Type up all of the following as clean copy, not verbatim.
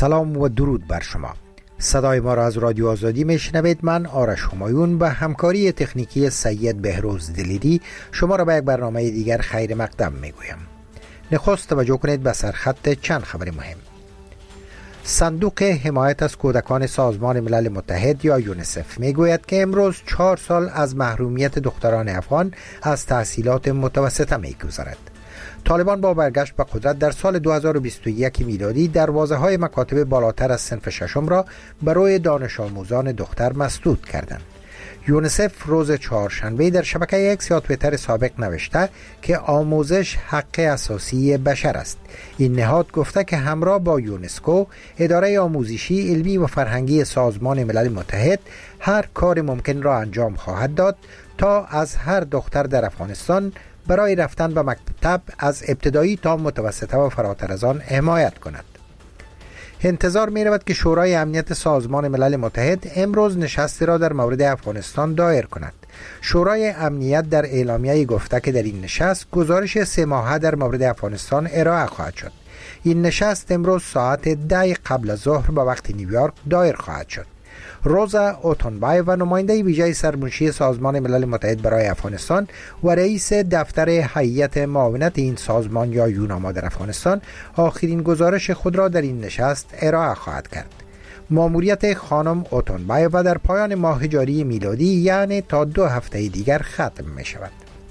سلام و درود بر شما. صدای ما را از رادیو آزادی میشنوید. من آرش همایون به همکاری تکنیکی سید بهروز دلیری شما را به یک برنامه دیگر خیر مقدم میگویم. نخست توجه کنید به سرخط چند خبر مهم. صندوق حمایت از کودکان سازمان ملل متحد یا یونیسف میگوید که امروز 4 سال از محرومیت دختران افغان از تحصیلات متوسطه میگذرد. طالبان با برگشت به قدرت در سال 2021 میلادی دروازه‌های مکاتب بالاتر از صنف ششم را برای دانش آموزان دختر مسدود کردند. یونیسف روز چهارشنبه در شبکه اکس یا توییتر سابق نوشته که آموزش حق اساسی بشر است. این نهاد گفته که همراه با یونسکو، اداره آموزشی، علمی و فرهنگی سازمان ملل متحد هر کار ممکن را انجام خواهد داد تا از هر دختر در افغانستان برای رفتن به مکتب از ابتدایی تا متوسطه و فراتر از آن حمایت کند. انتظار می رود که شورای امنیت سازمان ملل متحد امروز نشستی را در مورد افغانستان دایر کند. شورای امنیت در اعلامیه گفته که در این نشست گزارش 3 ماهه در مورد افغانستان ارائه خواهد شد. این نشست امروز ساعت 10 قبل از ظهر به وقت نیویورک دایر خواهد شد. روزا اوتونبای و نماینده ویژه سرمنشی سازمان ملل متحد برای افغانستان و رئیس دفتر هیئت معاونت این سازمان یا یوناما در افغانستان آخرین گزارش خود را در این نشست ارائه خواهد کرد. ماموریت خانم اوتونبای و در پایان ماه جاری میلادی یعنی تا 2 هفته دیگر ختم می شود.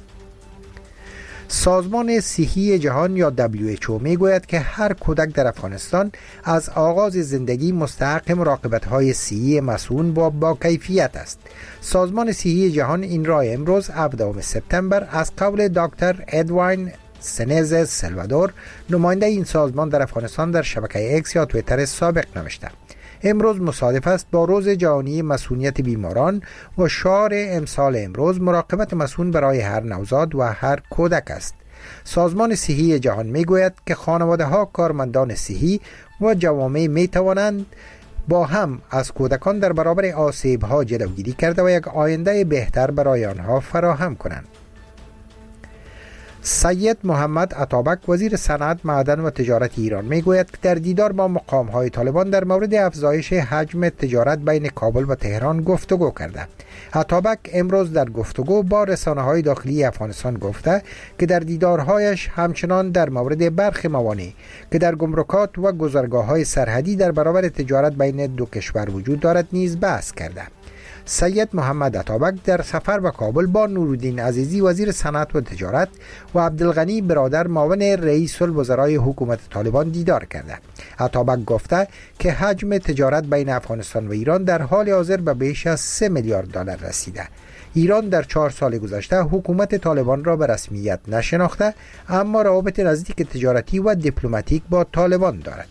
سازمان صحی جهان یا WHO میگوید که هر کودک در افغانستان از آغاز زندگی مستحق مراقبت‌های صحی مسئول و با کیفیت است. سازمان صحی جهان این را امروز 17 سپتامبر از قول دکتر ادوین سنز سلوادور، نماینده این سازمان در افغانستان، در شبکه اکس یا توییتر سابق نوشته. امروز مصادف است با روز جهانی مسئولیت بیماران و شعار امسال امروز مراقبت مسئول برای هر نوزاد و هر کودک است. سازمان صحی جهان میگوید که خانواده ها، کارمندان صحی و جوامع می توانند با هم از کودکان در برابر آسیب ها جلوگیری کرده و یک آینده بهتر برای آنها فراهم کنند. سید محمد عطابک وزیر صنعت، معدن و تجارت ایران میگوید که در دیدار با مقام‌های طالبان در مورد افزایش حجم تجارت بین کابل و تهران گفتگو کرده. عطابک امروز در گفتگو با رسانه‌های داخلی افغانستان گفته که در دیدارهایش همچنان در مورد برخی موانع که در گمرکات و گذرگاه‌های سرحدی در برابر تجارت بین دو کشور وجود دارد نیز بحث کرده. سید محمد عطابک در سفر به کابل با نورالدین عزیزی وزیر صنعت و تجارت و عبدالغنی برادر معاون رئیس الوزرای حکومت طالبان دیدار کرده. عطابک گفته که حجم تجارت بین افغانستان و ایران در حال حاضر به بیش از 3 میلیارد دلار رسیده. ایران در 4 سال گذشته حکومت طالبان را به رسمیت نشناخته، اما روابط نزدیک تجارتی و دیپلماتیک با طالبان دارد.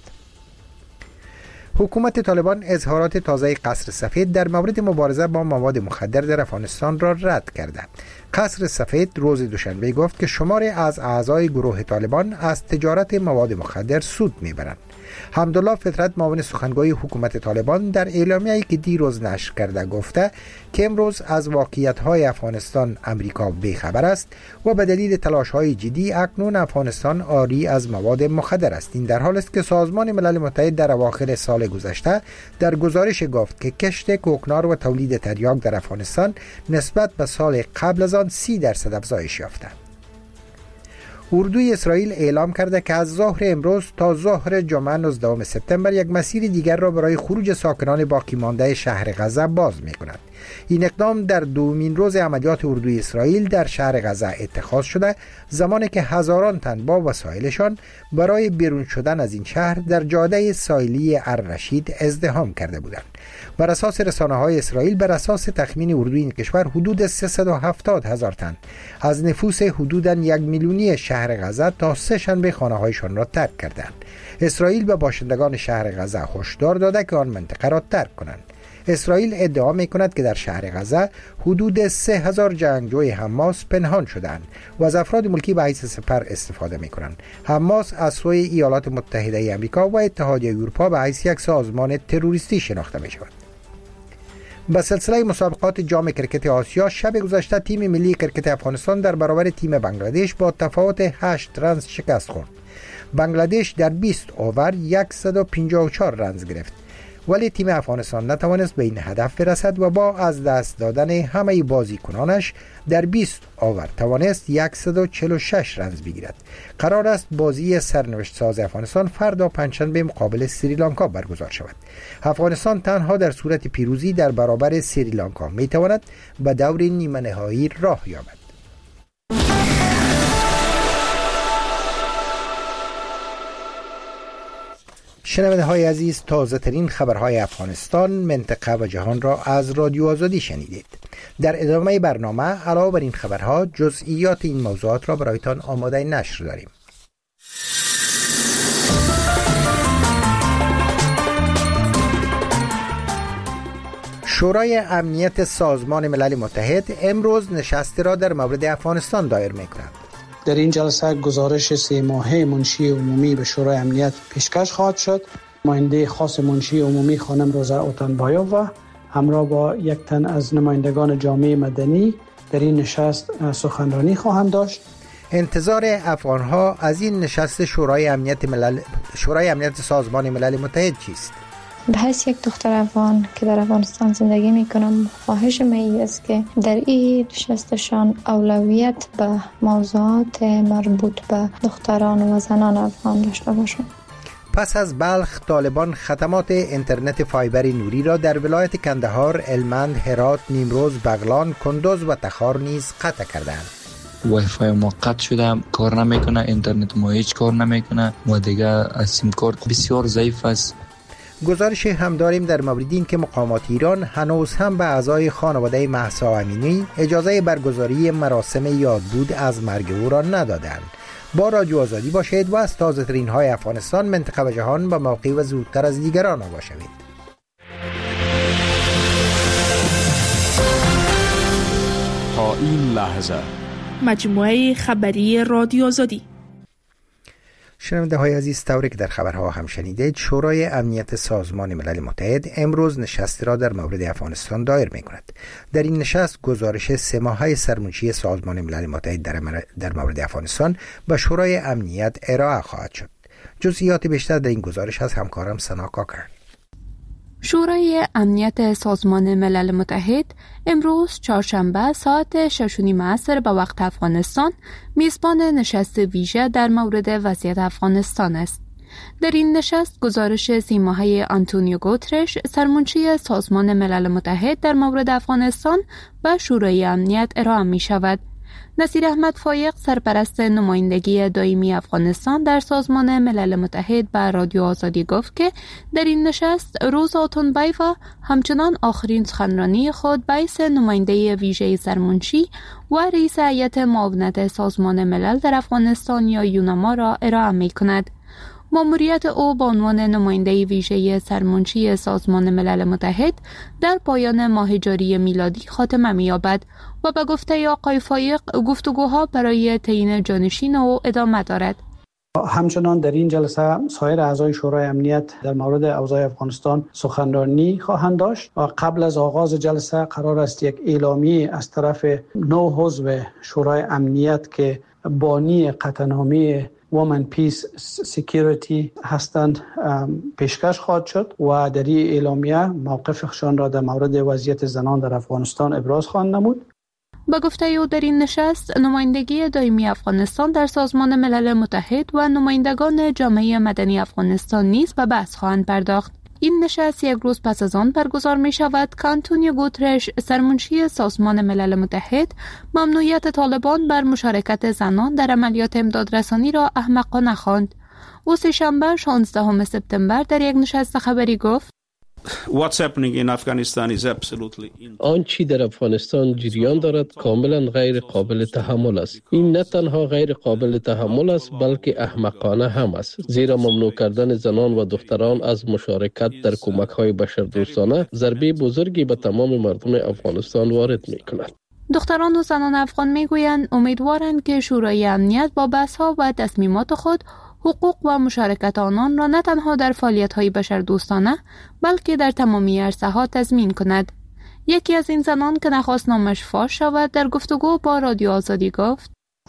حکومت طالبان اظهارات تازه قصر سفید در مورد مبارزه با مواد مخدر در افغانستان را رد کرده. قصر سفید روز دوشنبه گفت که شماری از اعضای گروه طالبان از تجارت مواد مخدر سود میبرند. حمدالله فطرت، معاون سخنگوی حکومت طالبان، در اعلامیه‌ای که دیروز نشر کرده گفته که امروز از واقعیت‌های افغانستان امریکا بیخبر است و به دلیل تلاش‌های جدی اکنون افغانستان عاری از مواد مخدر است. این در حال است که سازمان ملل متحد در اواخر سال گذشته در گزارش گفت که کشت کوکنار و تولید تریاک در افغانستان نسبت به سال قبل از آن 30% افزایش یافته. اردوی اسرائیل اعلام کرده که از ظهر امروز تا ظهر جمعه 19 سپتامبر یک مسیر دیگر را برای خروج ساکنان باقی مانده شهر غزه باز می کند. این اقدام در دومین روز عملیات اردوی اسرائیل در شهر غزه اتخاذ شده، زمانی که هزاران تن با وسایلشان برای بیرون شدن از این شهر در جاده ساحلی الرشید ازدحام کرده بودند. بر اساس رسانه‌های اسرائیل، بر اساس تخمین اردوی این کشور، حدود 370,000 تن از نفوس حدوداً 1 میلیونی شهر غزه تا 3 شنبه خانه‌هایشان را ترک کردند. اسرائیل به باشندگان شهر غزه هشدار داده که آن منطقه را ترک کنند. اسرائیل ادعا می‌کند که در شهر غزه حدود 3000 جنگجوی حماس پنهان شدند و از افراد ملکی به حیث سپر استفاده می‌کنند. حماس از سوی ایالات متحده آمریکا و اتحادیه اروپا به حیث یک سازمان تروریستی شناخته می‌شود. به سلسله مسابقات جام کرکت آسیا، شب گذشته تیم ملی کرکت افغانستان در برابر تیم بنگلادش با تفاوت 8 رنز شکست خورد. بنگلادش در 20 اوور 154 رنز گرفت، ولی تیم افغانستان نتوانست به این هدف برسد و با از دست دادن همه بازیکنانش در 20 اوور توانست 146 رنز بگیرد. قرار است بازی سرنوشت ساز افغانستان فردا پنجشنبه مقابل سریلانکا برگزار شود. افغانستان تنها در صورت پیروزی در برابر سریلانکا می تواند به دور نیمه نهایی راه یابد. شنونده های عزیز، تازه ترین خبرهای افغانستان، منطقه و جهان را از رادیو آزادی شنیدید. در ادامه برنامه علاوه بر این خبرها جزئیات این موضوعات را برایتان آماده نشر داریم. شورای امنیت سازمان ملل متحد امروز نشستی را در مورد افغانستان دایر می‌کند. در این جلسه گزارش 3 ماهه منشی عمومی به شورای امنیت پیشکش خواهد شد. نماینده خاص منشی عمومی خانم روزا اوتانبایووا همراه با یک تن از نمایندگان جامعه مدنی در این نشست سخنرانی خواهند داشت. انتظار افغان‌ها از این نشست شورای امنیت سازمان ملل متحد چیست؟ به حیث یک دختر افغان که در افغانستان زندگی میکنم، خواهش من است که در این نشستشان اولویت به موضوعات مربوط به دختران و زنان افغان داشته باشند. پس از بلخ، طالبان خدمات اینترنت فایبر نوری را در ولایت کندهار، هلمند، هرات، نیمروز، بغلان، کندوز و تخار نیز قطع کردند. وای فای ما قطع شده، کار نمیکنه، اینترنت ما هیچ کار نمیکنه و دیگه سیم کارت بسیار ضعیف است. گزارش هم داریم در مورد این که مقامات ایران هنوز هم به اعضای خانواده مهسا امینی اجازه برگزاری مراسم یادبود از مرگ او را ندادند. با رادیو آزادی باشید و از تازه ترین های افغانستان، منطقه و جهان با موقع و زودتر از دیگران آگاه شوید. تا این لحظه مجموعه خبری رادیو آزادی. شنونده های عزیز، طوری که در خبرها هم شنیدید، شورای امنیت سازمان ملل متحد امروز نشستی را در مورد افغانستان دایر می کند. در این نشست گزارش 3 ماهه سرمنشی سازمان ملل متحد در مورد افغانستان به شورای امنیت ارائه خواهد شد. جزئیات بیشتر در این گزارش از همکارم سنا کاکر. شورای امنیت سازمان ملل متحد امروز چهارشنبه ساعت 6:30 عصر به وقت افغانستان میزبان نشست ویژه در مورد وضعیت افغانستان است. در این نشست گزارش 3 ماهه آنتونیو گوترش، سرمنشی سازمان ملل متحد در مورد افغانستان به شورای امنیت ارائه می شود. نصیر احمد فایق، سرپرست نمایندگی دائمی افغانستان در سازمان ملل متحد، به رادیو آزادی گفت که در این نشست روزا اوتانبایووا همچنان آخرین سخنرانی خود به حیث نماینده ویژه سرمنشی و رئیس هیئت معاونت سازمان ملل در افغانستان یا یوناما را ارائه می کند. مأموریت او به عنوان نماینده ویژه سرمنشی سازمان ملل متحد در پایان ماه جاری میلادی خاتمه می‌یابد و به گفته آقای فایق گفتگوها برای تعیین جانشین او ادامه دارد. همچنان در این جلسه سایر اعضای شورای امنیت در مورد اوضاع افغانستان سخنرانی خواهند داشت و قبل از آغاز جلسه قرار است یک اعلامیه از طرف 9 عضو شورای امنیت که بانی قطعنامه Women Peace Security هستند پیشکش خواهد شد و در این اعلامیه موقفشان را در مورد وضعیت زنان در افغانستان ابراز خواهند نمود. با گفته او در این نشست نمایندگی دائمی افغانستان در سازمان ملل متحد و نمایندگان جامعه مدنی افغانستان نیز به بحث خواهند پرداخت. این نشست یک روز پس از آن برگزار می شود که آنتونیو گوترش، سرمنشی سازمان ملل متحد، ممنوعیت طالبان بر مشارکت زنان در عملیات امدادرسانی را احمقانه خواند. او سه‌شنبه 16 سپتامبر در یک نشست خبری گفت: آنچه در افغانستان جریان دارد کاملا غیر قابل تحمل است. این نه تنها غیر قابل تحمل است بلکه احمقانه هم است، زیرا ممنوع کردن زنان و دختران از مشارکت در کمک‌های بشردوستانه ضربه بزرگی به تمام مردم افغانستان وارد می‌کند. دختران و زنان افغان میگویند امیدوارند که شورای امنیت با بحث‌ها و تصمیمات خود حقوق و مشارکت آنان را نه تنها در فعالیت‌های بشردوستانه بلکه در تمامی عرصه‌ها تضمین کند. یکی از این زنان که نخواست نامش فاش شود در گفتگو با رادیو آزادی گفت: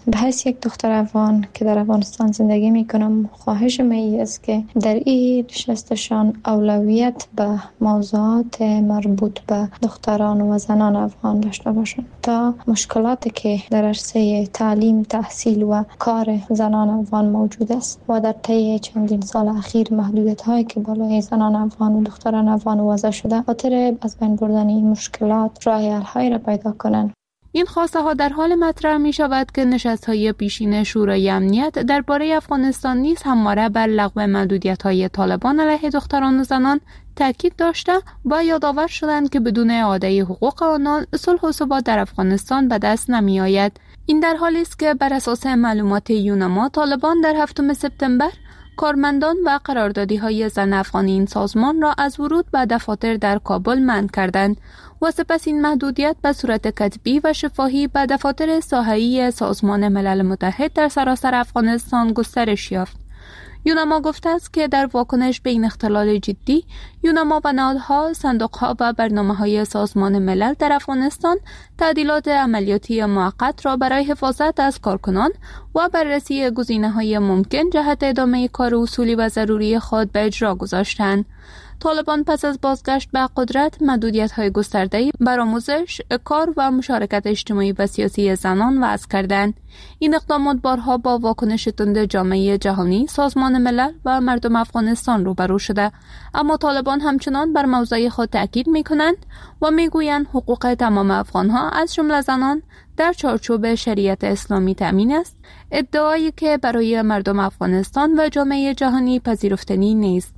به حیث یک دختر افغان که در افغانستان زندگی میکنم، خواهش من است که در این نشستشان اولویت به موضوعات مربوط به دختران و زنان افغان داشته باشند تا مشکلاتی که در عرصه تعلیم، تحصیل و کار زنان افغان موجود است و در طی چندین سال اخیر محدودیت هایی که بالای زنان افغان و دختران افغان وضع شده، خاطر از بین بردن این مشکلات راه حل هایی را پیدا کنند. این خواسته ها در حال مطرح می شود که نشست های پیشین شورای امنیت درباره افغانستان نیز همواره بر لغو محدودیت های طالبان علیه دختران و زنان تاکید داشته و یادآور شدند که بدون اعاده حقوق آنان صلح و ثبات در افغانستان به دست نمی آید. این در حالی است که بر اساس معلومات یونما، طالبان در 7 سپتامبر کارمندان و قراردادی‌های زن افغان این سازمان را از ورود به دفاتر در کابل منع کردند و سپس این محدودیت به صورت کتبی و شفاهی به دفاتر ساحه‌ای سازمان ملل متحد در سراسر افغانستان گسترش یافت. یونما گفته است که در واکنش به این اختلال جدی، یونما و نهادها، صندوق‌ها و برنامه‌های سازمان ملل در افغانستان تعدیلات عملیاتی موقت را برای حفاظت از کارکنان و بررسی گزینه‌های ممکن جهت ادامه کار اصولی و ضروری خود به اجرا گذاشتند. طالبان پس از بازگشت به قدرت محدودیت‌های گسترده‌ای بر آموزش، کار و مشارکت اجتماعی و سیاسی زنان وضع کردند. این اقدامات بارها با واکنش تند جامعه جهانی، سازمان ملل و مردم افغانستان روبرو شده، اما طالبان همچنان بر موضع خود تاکید می‌کنند و می‌گویند حقوق تمام افغان‌ها از جمله زنان در چارچوب شریعت اسلامی تامین است، ادعایی که برای مردم افغانستان و جامعه جهانی پذیرفتنی نیست.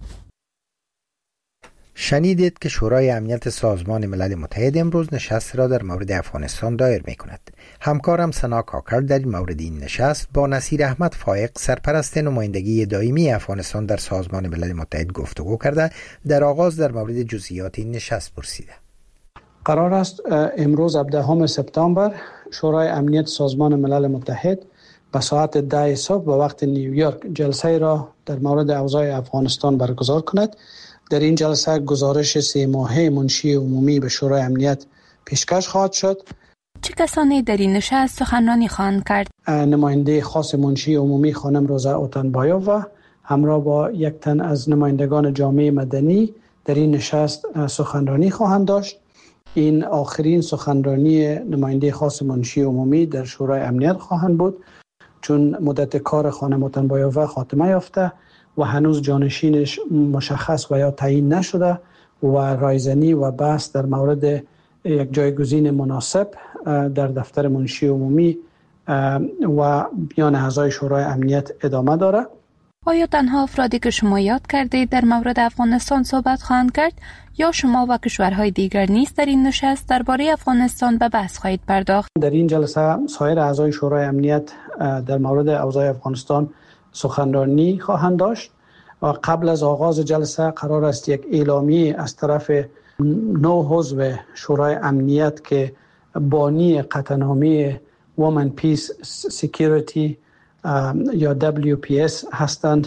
شنیدید که شورای امنیت سازمان ملل متحد امروز نشست را در مورد افغانستان دایر می کند. همکارم سنا کاکر در این مورد این نشست با نصیر احمد فائق، سرپرست نمایندگی دائمی افغانستان در سازمان ملل متحد گفتگو کرده. در آغاز در مورد جزئیات این نشست پرسیده. قرار است امروز 17 سپتامبر شورای امنیت سازمان ملل متحد به ساعت 10 صبح به وقت نیویورک جلسه را در مورد اوضاع افغانستان برگزار کند. در این جلسه گزارش 3 ماهه منشی عمومی به شورای امنیت پیشکش خواهد شد. چه کسانی در این نشست سخنرانی خواهند کرد؟ نماینده خاص منشی عمومی خانم روزا اوتنبایووا همراه با یک تن از نمایندگان جامعه مدنی در این نشست سخنرانی خواهند داشت. این آخرین سخنرانی نماینده خاص منشی عمومی در شورای امنیت خواهند بود، چون مدت کار خانم اوتنبایووا خاتمه یافته و هنوز جانشینش مشخص و یا تعیین نشده و رایزنی و بحث در مورد یک جایگزین مناسب در دفتر منشی عمومی و بیان اعضای شورای امنیت ادامه داره. آیا تنها افرادی که شما یاد کردید در مورد افغانستان صحبت خواهند کرد یا شما و کشورهای دیگر نیز در این نشست درباره افغانستان به بحث خواهید پرداخت؟ در این جلسه سایر اعضای شورای امنیت در مورد اوضاع افغانستان سخنرانی خواهند داشت و قبل از آغاز جلسه قرار است یک اعلامیه از طرف 9 عضو شورای امنیت که بانی قطعنامه Women Peace Security یا WPS هستند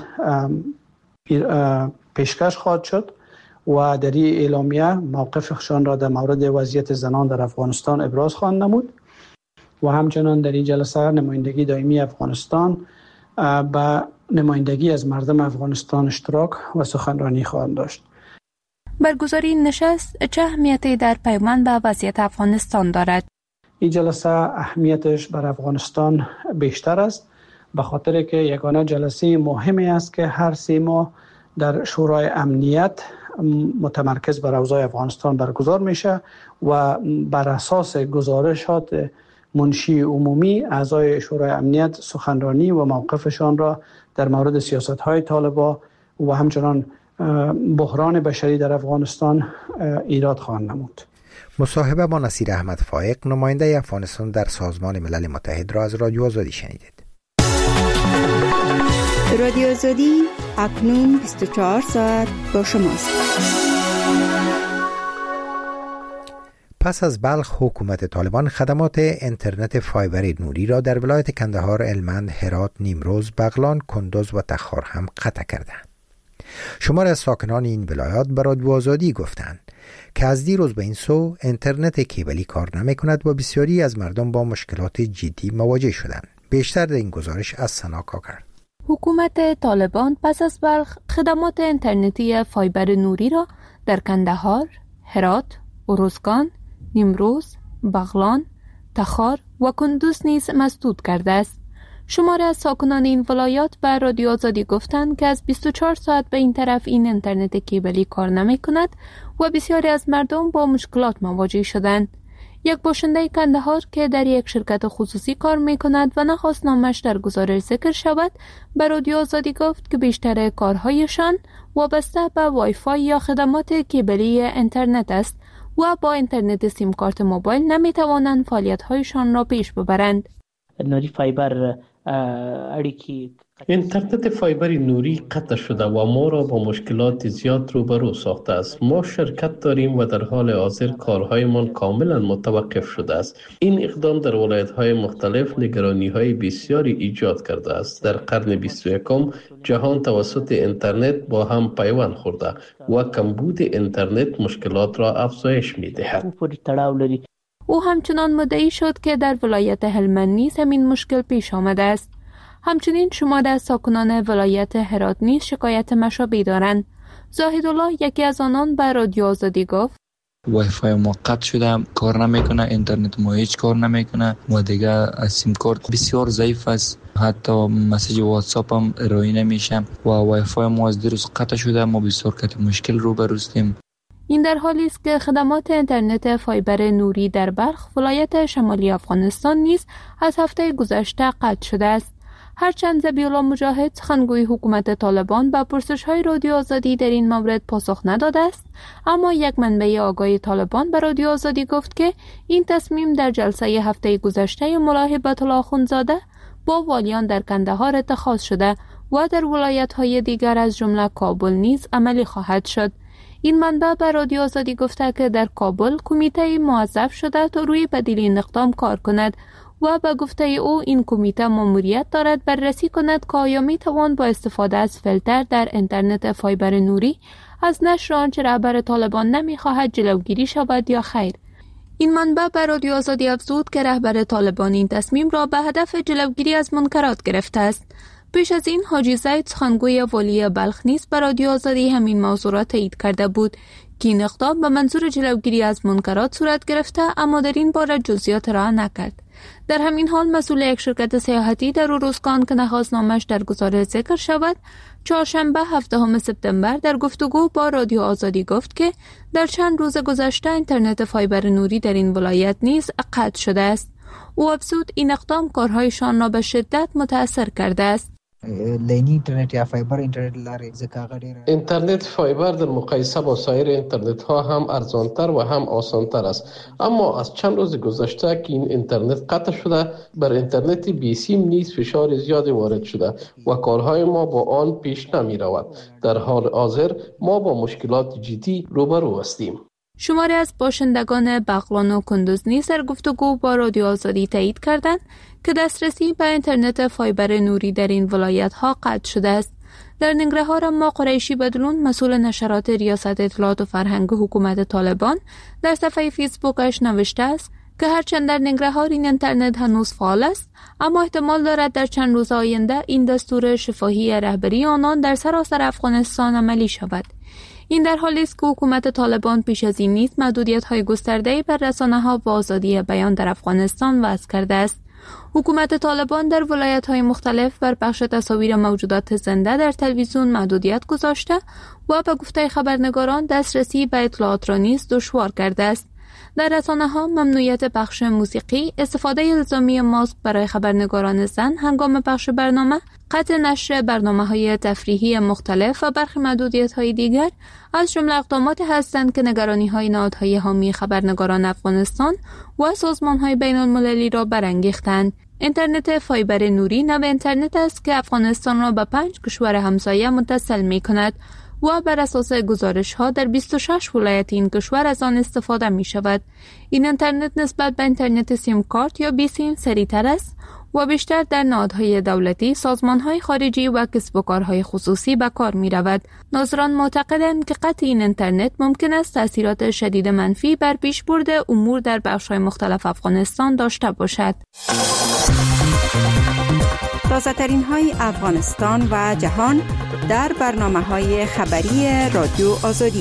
پیشکش خواهد شد و در این اعلامیه موقفشان را در مورد وضعیت زنان در افغانستان ابراز خواهند نمود و همچنان در این جلسه نمایندگی دائمی افغانستان با نمایندگی از مردم افغانستان اشتراک و سخنرانی خواهند داشت. برگزاری این نشست چه اهمیتی در پیوند به وضعیت افغانستان دارد؟ این جلسه اهمیتش بر افغانستان بیشتر است، به خاطر که یگانه جلسه مهمی است که هر 3 ماه در شورای امنیت متمرکز بر اوضاع افغانستان برگزار میشه و بر اساس گزارشات منشی عمومی اعضای شورای امنیت سخنرانی و موقفشان را در مورد سیاست‌های طالبان و همچنان بحران بشری در افغانستان ایراد خواهند نمود. مصاحبه با نصیر احمد فائق، نماینده افغانستان در سازمان ملل متحد را از رادیو آزادی شنیدید. رادیو آزادی اکنون 24 ساعت با شماست. پس از بلخ، حکومت طالبان خدمات اینترنت فایبر نوری را در ولایت کندهار، هلمند، هرات، نیمروز، بغلان، کندوز و تخار هم قطع کردند. شمار از ساکنان این ولایات به رادیو آزادی گفتند که از دیروز به این سو اینترنت کیبلی کار نمی کند و بسیاری از مردم با مشکلات جدی مواجه شدند. بیشتر در این گزارش از سنا کاکر. حکومت طالبان پس از بلخ خدمات اینترنتی فایبر نوری را در کندهار، هرات، ارزگان، نیمروز، بغلان، تخار و کندوز نیز مسدود کرده است. شماری از ساکنان این ولایات به رادیو آزادی گفتند که از 24 ساعت به این طرف این اینترنت کیبلی کار نمی کند و بسیاری از مردم با مشکلات مواجه شدند. یک باشنده کندهار که در یک شرکت خصوصی کار می کند و نخواست نامش در گزارش ذکر شود، به رادیو آزادی گفت که بیشتر کارهایشان وابسته به وای فای یا خدمات کیبلی اینترنت است و با اینترنت سیم کارت موبایل نمی توانند فعالیت‌هایشان را پیش ببرند. نوری فایبر اینترنت فایبر نوری قطع شده و ما را با مشکلات زیاد روبرو ساخته است. ما شرکت داریم و در حال حاضر کارهایمان کاملا متوقف شده است. این اقدام در ولایت‌های مختلف نگرانی‌های بسیاری ایجاد کرده است. در قرن 21 جهان توسط اینترنت با هم پیوند خورده و کمبود اینترنت مشکلات را افزایش می‌دهد. او همچنان مدعی شد که در ولایت هلمند نیز همین مشکل پیش آمده است. همچنین شماری از ساکنان ولایت هرات نیز شکایت مشابهی دارند. زاهدالله یکی از آنان به رادیو آزادی گفت وای فای ما قطع شده، کار نمیکنه، اینترنت ما هیچ کار نمیکنه و دیگه از سیم کارت بسیار ضعیف است، حتی مسیج واتساپ هم ارائه نمیشه و وای فای ما از دیروز قطع شده. ما بسیار کت مشکل روبرو هستیم. این در حالی است که خدمات اینترنت فایبر نوری در بلخ ولایت شمالی افغانستان نیز از هفته گذشته قطع شده است. هرچند ذبیح‌الله مجاهد سخنگوی حکومت طالبان به پرسش‌های رادیو آزادی در این مورد پاسخ نداده است، اما یک منبع آگاهی طالبان به رادیو آزادی گفت که این تصمیم در جلسه هفته گذشته ملا هبت‌الله اخوندزاده با والیان در کندهار اتخاذ شده و در ولایت‌های دیگر از جمله کابل نیز عملی خواهد شد. این منبع به رادیو آزادی گفته که در کابل کمیته موظف شده تا روی بدیل این اقدام کار کند و به گفته او این کمیته مأموریت دارد بررسی کند که آیا می توان با استفاده از فیلتر در اینترنت فایبر نوری از نشر آنچه رهبر طالبان نمی خواهد جلوگیری شود یا خیر. این منبع به رادیو آزادی افزود که رهبر طالبان این تصمیم را به هدف جلوگیری از منکرات گرفته است. پیش از این حاجی زید سخنگوی والی بلخ نیز به رادیو آزادی همین موضوع را تایید کرده بود که این اقدام به منظور جلوگیری از منکرات صورت گرفته، اما در این باره جزئیات را نکرد. در همین حال مسئول یک شرکت سیاحتی در ارزگان که نخواست نامش در گزارش ذکر شود، چهارشنبه 7 سپتامبر در گفتگو با رادیو آزادی گفت که در چند روز گذشته اینترنت فایبر نوری در این ولایت نیز قطع شده است. او افزود این اقدام کارهایشان را به شدت متاثر کرده است. لینی اینترنت یا فایبر اینترنت لري ځکه غیر اینترنت فایبر در مقایسه با سایر اینترنت ها هم ارزانتر و هم آسانتر است، اما از چند روز گذشته که این اینترنت قطع شده بر اینترنت بی سیم نیز فشار زیادی وارد شده و کارهای ما با آن پیش نمی رود. در حال حاضر ما با مشکلات جدی روبرو هستیم. شماری از باشندگان بغلان و کندوز نیز در گفتگو با رادیو آزادی تایید کردند که دسترسی به اینترنت فایبر نوری در این ولایت ها قطع شده است. در ننگرهار اما قریشی بدلون مسئول نشرات ریاست اطلاعات و فرهنگ حکومت طالبان در صفحه فیسبوکش نوشته است که هرچند در ننگرهار این اینترنت هنوز فعال است، اما احتمال دارد در چند روز آینده این دستور شفاهی رهبری آنان در سراسر افغانستان عملی شود. این در حالی است که حکومت طالبان پیش از این نیز محدودیت‌های گسترده‌ای بر رسانه‌ها و آزادی بیان در افغانستان وضع کرده است. حکومت طالبان در ولایت‌های مختلف بر پخش تصاویر موجودات زنده در تلویزیون محدودیت گذاشته و به گفته خبرنگاران دسترسی به اطلاعات را نیز دشوار کرده است. در رسانه‌ها ممنوعیت پخش موسیقی، استفاده الزامی ماسک برای خبرنگاران زن هنگام پخش برنامه، قطع نشر برنامه‌های تفریحی مختلف و برخی محدودیت‌های دیگر از جمله اقداماتی هستند که نگرانی‌های نهادهای حامی خبرنگاران افغانستان و سازمان‌های بین‌المللی را برانگیختند. اینترنت فایبر نوری نوع اینترنت است که افغانستان را به 5 کشور همسایه متصل می‌کند و بر اساس گزارش‌ها در 26 ولایت این کشور از آن استفاده می‌شود. این اینترنت نسبت به اینترنت سیم کارت یا بی سیم سریع‌تر است و بیشتر در نهادهای دولتی، سازمان‌های خارجی و کسب و کارهای خصوصی به کار می‌رود. ناظران معتقدند که قطع این اینترنت ممکن است تأثیرات شدید منفی بر پیشبرد امور در بخش‌های مختلف افغانستان داشته باشد. تازه ترین های افغانستان و جهان در برنامه‌های خبری رادیو آزادی.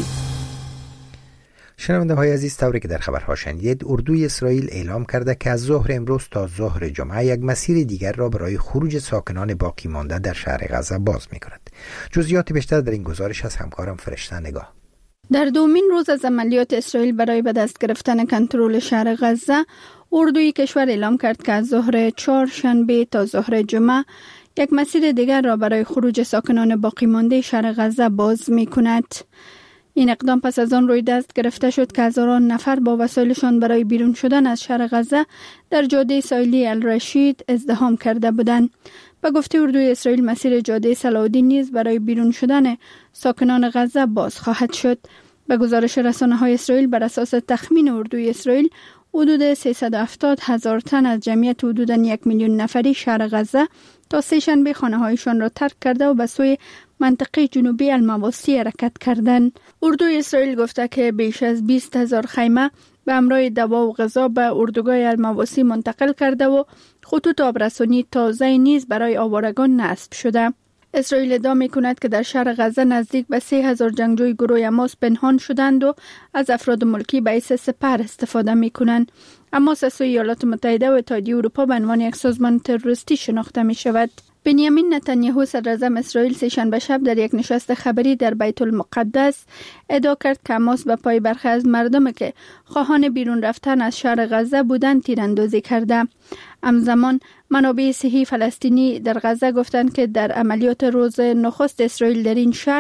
شنونده های عزیز، طوری که در خبرها شنیدید، اردوی اسرائیل اعلام کرده که از ظهر امروز تا ظهر جمعه یک مسیر دیگر را برای خروج ساکنان باقی مانده در شهر غزه باز می کند. جزئیات بیشتر در این گزارش از همکارم فرشته نگاه. در دومین روز از عملیات اسرائیل برای به دست گرفتن کنترل شهر غزه، اردوی کشور اعلام کرد که از ظهر چهارشنبه تا ظهر جمعه یک مسیر دیگر را برای خروج ساکنان باقی مانده شهر غزه باز می کند. این اقدام پس از آن روی دست گرفته شد که هزاران نفر با وسایلشان برای بیرون شدن از شهر غزه در جاده ساحلی الرشید ازدحام کرده بودند. به گفته اردوی اسرائیل، مسیر جاده صلاح‌الدین نیز برای بیرون شدن ساکنان غزه باز خواهد شد. به گزارش رسانه‌های اسرائیل، بر اساس تخمین اردوی اسرائیل، حدود 370,000 تن از جمعیت حدود 1 میلیون نفری شهر غزه تا سه‌شنبه خانه‌هایشان را ترک کرده و به سوی منطقه جنوبی المواسی حرکت کردند. اردوی اسرائیل گفته که بیش از 20,000 خیمه به همراه دوا و غذا به اردوگاه المواسی منتقل کرده و خطوط آبرسانی تازه نیز برای آوارگان نصب شده. اسرائیل ادعا می‌کند که در شهر غزه نزدیک به 3,000 جنگجوی گروه حماس پنهان شدند و از افراد ملکی به حیث سپر استفاده می‌کنند. حماس از سوی ایالات متحده و اتحادیه اروپا به عنوان یک سازمان تروریستی شناخته می‌شود. بنیامین نتانیاهو صدراعظم اسرائیل سه‌شنبه شب در یک نشست خبری در بیت المقدس ادعا کرد که حماس به پای برخی از مردمی که خواهان بیرون رفتن از شهر غزه بودند تیراندازی کرده. همزمان منابع صحی فلسطینی در غزه گفتند که در عملیات روز نخست اسرائیل در این شهر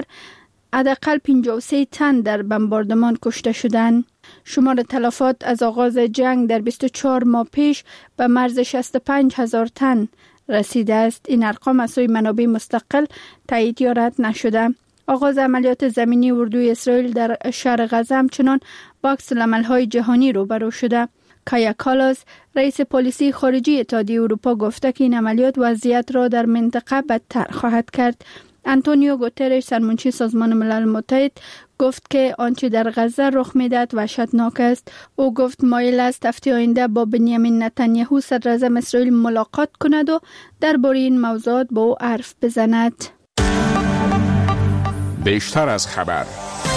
حداقل 53 تن در بمباردمان کشته شدند. شمار تلفات از آغاز جنگ در 24 ماه پیش به مرز 65,000 تن رسیده است. این ارقام از سوی منابع مستقل تایید یا رد نشده. آغاز عملیات زمینی اردوی اسرائیل در شهر غزه همچنان با عکس‌العمل‌های جهانی روبرو شده. کایا کالاس، رئیس پلیسی خارجی اتحادیه اروپا، گفته که این عملیات وضعیت را در منطقه بدتر خواهد کرد. آنتونیو گوترش، سرمنشی سازمان ملل متحد، گفت که آنچه در غزه رخ می‌دهد وحشتناک است. او گفت مایل است هفته آینده با بنیامین نتانیاهو صدراعظم اسرائیل ملاقات کند و درباره این موضوعات با او حرف بزند. بیشتر از خبر.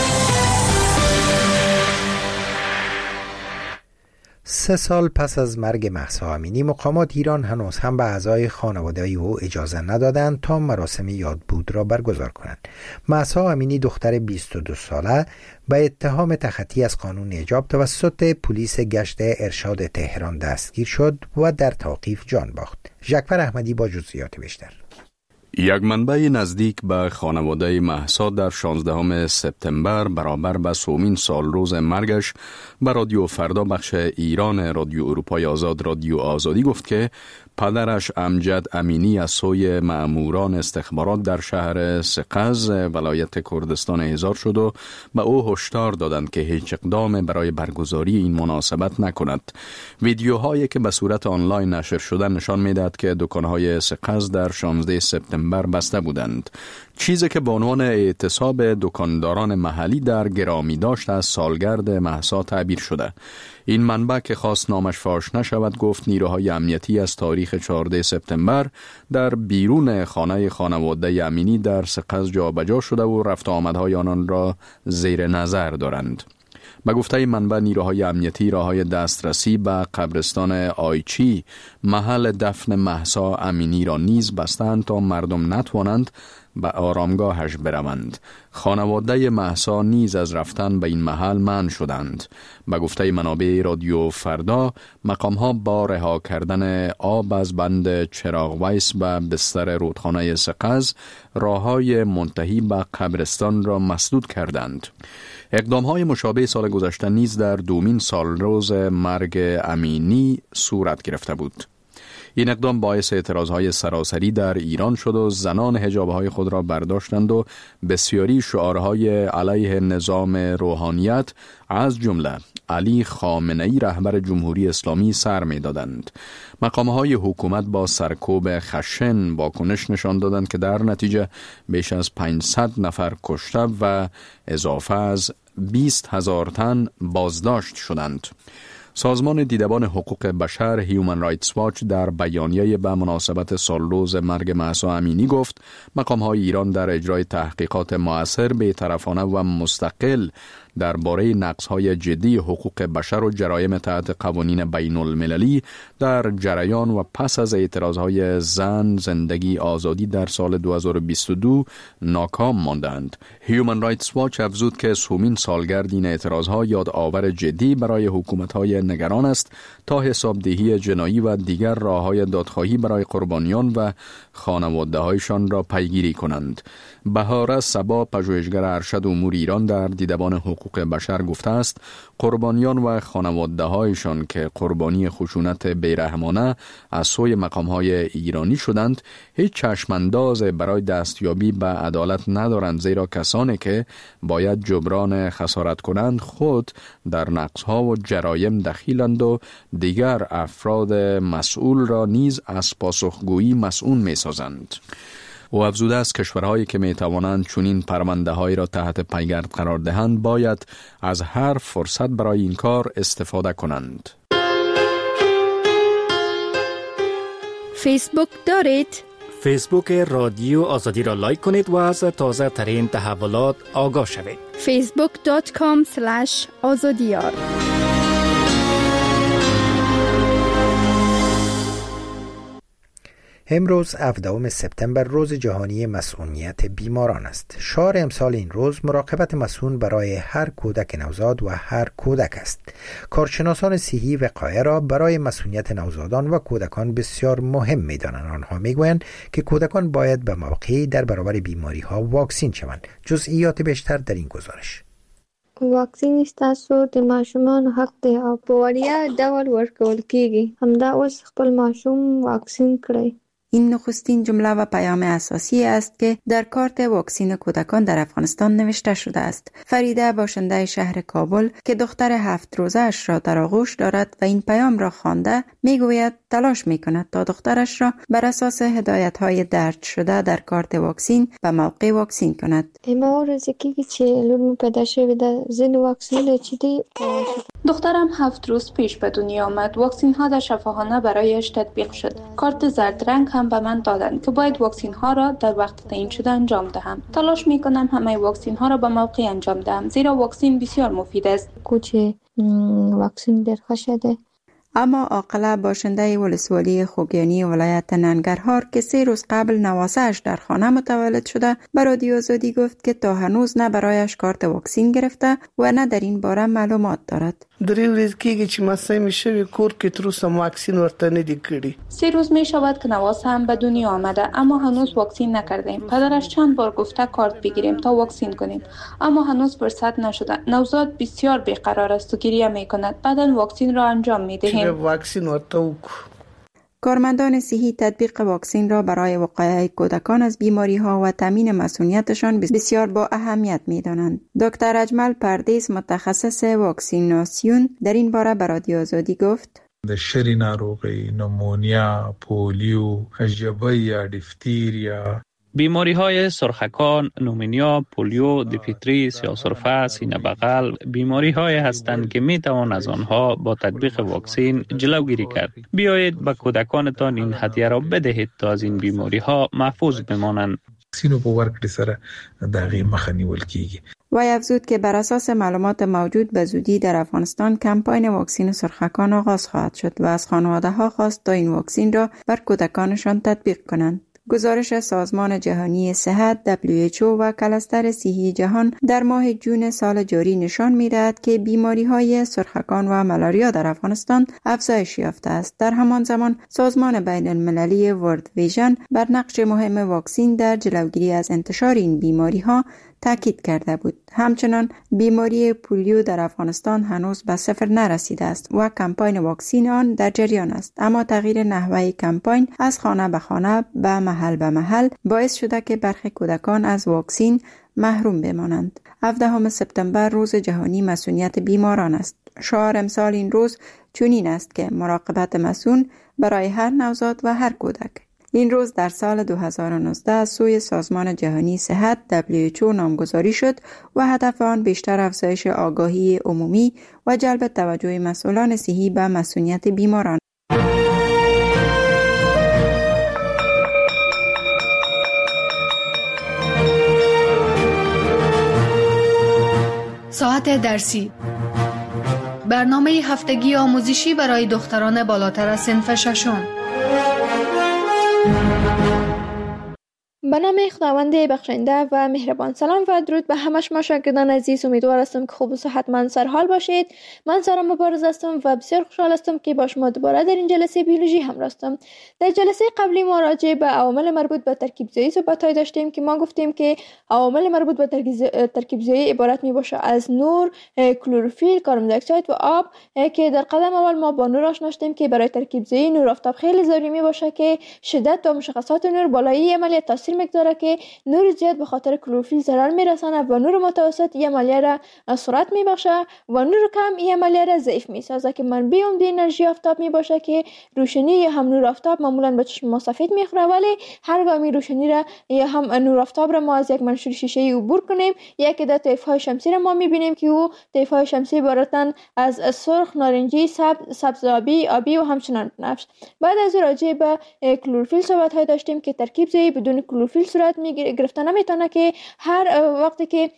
3 سال پس از مرگ مهسا امینی، مقامات ایران هنوز هم به اعضای خانواده او اجازه ندادند تا مراسم یادبود را برگزار کنند. مهسا امینی، دختر 22 ساله، به اتهام تخطی از قانون حجاب توسط پلیس گشت ارشاد تهران دستگیر شد و در توقیف جان باخت. ژکفر احمدی با جزئیات بیشتر. یک منبع نزدیک به خانواده مهسا در 16 سپتامبر برابر به 3مین سالروز مرگش به رادیو فردا بخش ایران رادیو اروپای آزاد رادیو آزادی گفت که پدرش امجد امینی از سوی مأموران استخبارات در شهر سقز ولایت کردستان احضار شد و به او هشدار دادند که هیچ اقدام برای برگزاری این مناسبت نکند. ویدیوهایی که به صورت آنلاین نشر شده نشان می‌دهد که دکان‌های سقز در 16 سپتامبر بسته بودند، چیزی که به عنوان اعتصاب دکانداران محلی در گرامی داشت از سالگرد مهسا تعبیر شده. این منبع که خواست نامش فاش نشود گفت نیروهای امنیتی از تاریخ 14 سپتامبر در بیرون خانه خانواده امینی در سقز جابجا شده و رفت آمدهای آنان را زیر نظر دارند. به گفته منبع نیروهای امنیتی راههای دسترسی به قبرستان آیچی محل دفن مهسا امینی را نیز بستند تا مردم نتوانند به آرامگاهش بروند. خانواده مهسا نیز از رفتن به این محل منع شدند. به گفته منابع رادیو فردا، مقام‌ها با رها کردن آب از بند چراغ ویس به بستر رودخانه سقز راههای منتهی به قبرستان را مسدود کردند. اقدام‌های مشابه سال گذشته نیز در دومین سالروز مرگ امینی صورت گرفته بود. این اقدام باعث اعتراضهای سراسری در ایران شد و زنان حجابهای خود را برداشتند و بسیاری شعارهای علیه نظام روحانیت از جمله علی خامنه‌ای رهبر جمهوری اسلامی سر می‌دادند. مقام‌های حکومت با سرکوب خشن واکنش نشان دادند که در نتیجه بیش از 500 نفر کشته و اضافه از 20,000 تن بازداشت شدند. سازمان دیدبان حقوق بشر هیومن رایتس واچ در بیانیه به مناسبت سالروز مرگ مهسا امینی گفت مقام‌های ایران در اجرای تحقیقات مؤثر، بی‌طرفانه و مستقل درباره نقض‌های جدی حقوق بشر و جرایم تحت قوانین بین المللی در جریان و پس از اعتراضهای زن، زندگی، آزادی در سال 2022 ناکام ماندند. هیومن رایتس واچ افزود که سومین سالگرد این اعتراضها یادآور جدی برای حکومت‌های نگران است تا حسابدهی جنایی و دیگر راه‌های دادخواهی برای قربانیان و خانواده‌هایشان را پیگیری کنند. بهاره صبا، پژوهشگر ارشد امور ایران در دیدبان حقوق بشر گفته است قربانیان و خانواده‌هایشان که قربانی خشونت بیرحمانه از سوی مقام‌های ایرانی شدند هیچ چشمانداز برای دستیابی به عدالت ندارند، زیرا کسانی که باید جبران خسارت کنند خود در نقض‌ها و جرایم دخیلند و دیگر افراد مسئول را نیز از پاسخگویی مسئول می‌سازند. او افزوده است کشورهایی که می توانند چنین پرونده‌هایی را تحت پیگرد قرار دهند باید از هر فرصت برای این کار استفاده کنند. فیسبوک دارید؟ فیسبوک رادیو آزادی را لایک کنید و از تازه ترین تحولات آگاه شوید. facebook.com/azadiyar. امروز 17 سپتامبر روز جهانی مسئولیت بیماران است. شعار امسال این روز مراقبت مسئول برای هر کودک نوزاد و هر کودک است. کارشناسان صحی وقایه را برای مسئولیت نوزادان و کودکان بسیار مهم می‌دانند. آنها می‌گویند که کودکان باید به موقع در برابر بیماری‌ها واکسین شوند. جزئیات بیشتر در این گزارش. واکسین ستاسو د ماشومان حق دی او په وړیا ډول ورکول کیږي. همدا اوس خپل ماشوم واکسین کړئ. این نخستین جمله و پیام اساسی است که در کارت واکسین کودکان در افغانستان نوشته شده است. فریده باشنده شهر کابل که دختر 7 روزه‌اش را در آغوش دارد و این پیام را خوانده میگوید تلاش میکند تا دخترش را بر اساس هدایت‌های درج شده در کارت واکسین به موقع واکسین کند. ما ورزکیږي چې لور پیدا شوی د ځینې واکسین چې دی. دخترم 7 روز پیش به دنیا آمد. واکسین ها در شفاخانه برایش تطبیق شد. کارت زرد رنگ هم به من دادند که باید واکسین ها را در وقت تعیین شده انجام دهم. تلاش می کنم همه واکسین ها را به موقع انجام دهم زیرا واکسین بسیار مفید است. کوچه واکسین در خشده. اما عاقله باشنده ولسوالی خوگیانی ولایت ننگرهار که 3 روز قبل نواسه‌اش در خانه متولد شده به رادیو آزادی گفت که تا هنوز نه برایش کارت واکسین گرفته و نه در این باره معلومات دارد. 3 ورځې کېږي چې ماسه مې شوی کور کې تر اوسه واکسین ورته نه دی کړی. 3 روز می شود که نواسه هم به دنیا آمده اما هنوز واکسین نکردیم. پدرش چند بار گفته کارت بگیریم تا واکسین کنیم اما هنوز فرصت نشده. نوزاد بسیار بیقرار است و گریه میکند. بعداً واکسین را انجام میدهیم. واکسین ورته وکړو. کارمندان صحی تطبیق واکسین را برای وقایع کودکان از بیماری ها و تامین مسئولیتشان بسیار با اهمیت می دانند. دکتر اجمل پردیس متخصص واکسیناسیون در این باره به رادیو آزادی گفت: د شری ناروغی، نمونیا، پولیو، ژبه یا دیفتریا، بیماری های سرخکان، نومونیا، پولیو، دیفتری، سیاه‌سرفه، سینه بغل بیماری های هستند که می توان از آنها با تطبیق واکسین جلوگیری کرد. بیایید به کودکانتان این هدیه را بدهید تا از این بیماری ها محفوظ بمانند. واکسینو په ورکړې سره د هغې مخه نیول کیږي. وی افزود که بر اساس معلومات موجود به زودی در افغانستان کمپاین واکسین سرخکان آغاز خواهد شد و از خانواده ها خواست تا این واکسین را بر کودکانشان تطبیق کنند. گزارش سازمان جهانی صحت WHO و کلستر صحی جهان در ماه جون سال جاری نشان می‌دهد که بیماری‌های سرخکان و ملاریا در افغانستان افزایش یافته است. در همان زمان سازمان بین المللی ورلد ویژن بر نقش مهم واکسین در جلوگیری از انتشار این بیماری‌ها تاکید کرده بود. همچنان بیماری پولیو در افغانستان هنوز به صفر نرسیده است و کمپاین واکسین آن در جریان است، اما تغییر نحوه کمپاین از خانه به خانه به محل به محل باعث شده که برخی کودکان از واکسین محروم بمانند. 17 سپتامبر روز جهانی مسئولیت بیماران است. شعار امسال این روز چنین است که مراقبت مسئول برای هر نوزاد و هر کودک. این روز در سال 2019 از سوی سازمان جهانی صحت WHO نامگذاری شد و هدف آن بیشتر افزایش آگاهی عمومی و جلب توجه مسئولان صحی به مسئولیت بیماران. ساعت درسی، برنامه هفتگی آموزشی برای دختران بالاتر از صنف ششم. به نام خداوند بخشنده و مهربان. سلام و درود به همه شما شاگردان عزیز. امیدوار هستم که خوب و صحتمند سرحال باشید. من سارا مبارز هستم و بسیار خوشحال هستم که با شما دوباره در این جلسه بیولوژی هم هستم. در جلسه قبلی ما راجع به عوامل مربوط به ترکیب زایی صحبت داشتیم که ما گفتیم که عوامل مربوط به ترکیب زایی عبارت می باشه از نور، کلروفیل، کربن دی اکساید و آب که در قدم اول ما با نور آشنا شدیم که برای ترکیب زایی نور آفتاب خیلی ضروری می باشه که شدت و مشخصات نور بالایی عملیات تاثیر مقداره که نور زیاد به خاطر کلروفیل ضرر میرسانه و نور متوسط این عملیه را سرعت میبخشه و نور کم این عملیه را ضعیف میسازه که منبع عمده انرژی آفتاب میباشه که روشنی یا هم نور آفتاب معمولا به چشم ما سفید میخوره، ولی هرگاه می روشنی را یا هم نور آفتاب را ما از یک منشور شیشه‌ای عبور کنیم یک عده طیف‌های شمسی را ما میبینیم که او طیف‌های شمسی عبارتن از سرخ، نارنجی، سبز آبی و همچنان بنفش. بعد از راجع به کلروفیل صحبت های داشتیم که ترکیب زایی بدون کلروفیل صورت گرفته نمیتونه که هر وقتی که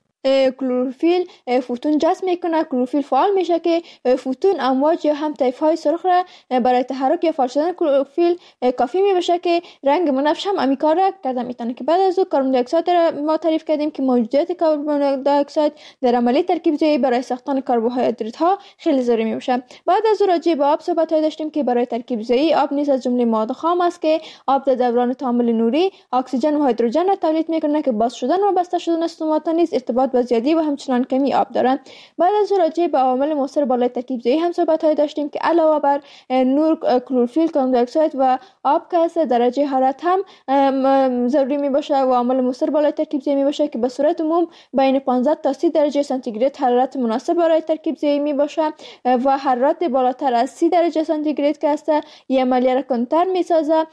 کلروفیل فوتون جذب میکنه، کلروفیل فعال میشه که فوتون امواج یا هم طیف‌های سرخ را برای تحرک یا فعال شدن کلروفیل کافی میبشه که رنگ بنفش هم امی کار را کرده میتونه. که بعد از او کربن دی اکساید را ما تعریف کردیم که موجودیت کربن دی اکساید در عملیه ترکیب زایی برای ساختن کربوهیدرات ها خیلی ضروری میشه. بعد از او راجع به آب صحبت داشتیم که برای ترکیب زایی آب نیز از جمله مواد خام است که آب در دوران تعامل نوری اکسیژن و هیدروژن را تولید میکنه که باز شدن و بسته شدن استومات نیز ارتباط با زیادی و همچنان کمی آب دارند. بعد از راجع به عوامل مؤثر بالای ترکیب زایی هم صحبت داشتیم که علاوه بر نور، کلروفیل، کربن دی اکساید و آب که درجه حرارت هم ضروری می باشه و عامل مؤثر بالای ترکیب زایی می باشه که به صورت عموم بین 15 تا 30 درجه سانتیگراد حرارت مناسب برای ترکیب زایی می باشه و حرارت بالاتر از 30 درجه سانتیگراد که است این عملیه را کنتر می سازه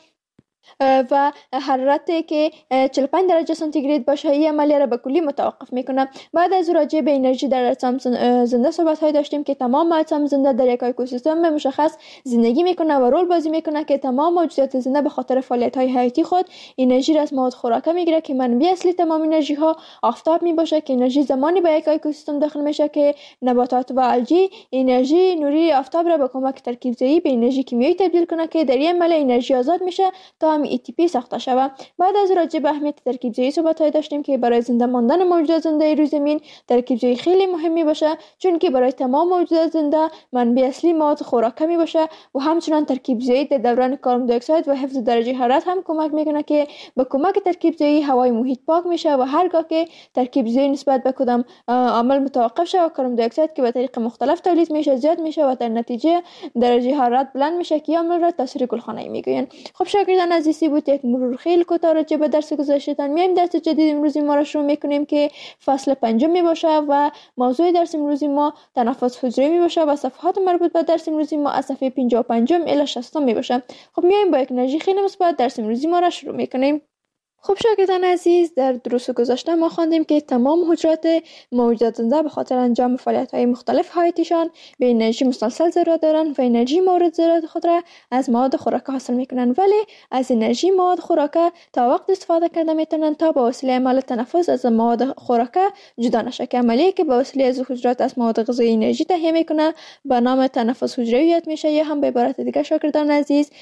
و حرارتی که 45 درجه سانتیگراد باشه این عملیه را به کلی متوقف میکنه. بعد از راجع به انرژی در اجسام زنده صحبت های داشتیم که تمام اجسام زنده در یک اکوسیستم مشخص زندگی میکنه و رول بازی میکنه که تمام موجودات زنده به خاطر فعالیت های حیاتی خود انرژی را از مواد خوراکه میگیره که منبع اصلی تمام انرژی ها آفتاب میباشه که انرژی زمانی به یک اکوسیستم داخل میشه که نباتات و الگی انرژی نوری آفتاب را با کمک ترکیب زایی به انرژی کیمیایی تبدیل کنه که در این عملیه انرژی آزاد میشه تا هم ATP ساخته شود. بعد از راجع به اهمیت ترکیب زایی صحبت داشتیم که برای زنده ماندن موجودات زنده روی زمین ترکیب زایی خیلی مهمی باشه، چون که برای تمام موجودات زنده منبع اصلی مواد خوراکه می باشه و همچنان ترکیب زایی در دوران کربن دی اکساید و حفظ درجه حرارت هم کمک میکنه که با کمک ترکیب زایی هوای محیط پاک میشه و هرگاه که ترکیب زایی نسبت به کدام عامل متوقف شه و کربن دی اکساید که به طریق مختلف تولید میشه زیاد میشه و در نتیجه درجه حرارت بلند میشه که عامل را تاثیر گلخانه‌ای میگوین. خب شاگردان عزیزی بود یک مرور خیلی کوتاه راجع به درس گذشته‌تان. میایم درس جدید امروزی ما را شروع میکنیم که فصل 5 می باشه و موضوع درس امروزی ما تنفس حجره می باشه و صفحات مربوط به درس امروزی ما از صفحه 55 الی 60 می باشه. خب میایم با یک انرژی خیلی مثبت درس امروزی ما را شروع میکنیم. خب شاگردان عزیز، در دروس گذشته ما خواندیم که تمام حجرات موجودات زنده به خاطر انجام فعالیت‌های مختلف حیاتیشان به انرژی مسلسل ضرورت دارند و انرژی مورد ضرورت خود را از مواد خوراکه حاصل میکنند، ولی از انرژی مواد خوراکه تا وقت استفاده کرده میتونند تا به وسیله عمل تنفس از مواد خوراکه جدا نشه که عملیه که به وسیله از حجرات از مواد غذایی انرژی تهیه میکنه به نام تنفس حجروی یاد میشه، یا هم به عبارت دیگه شاگردان عزیز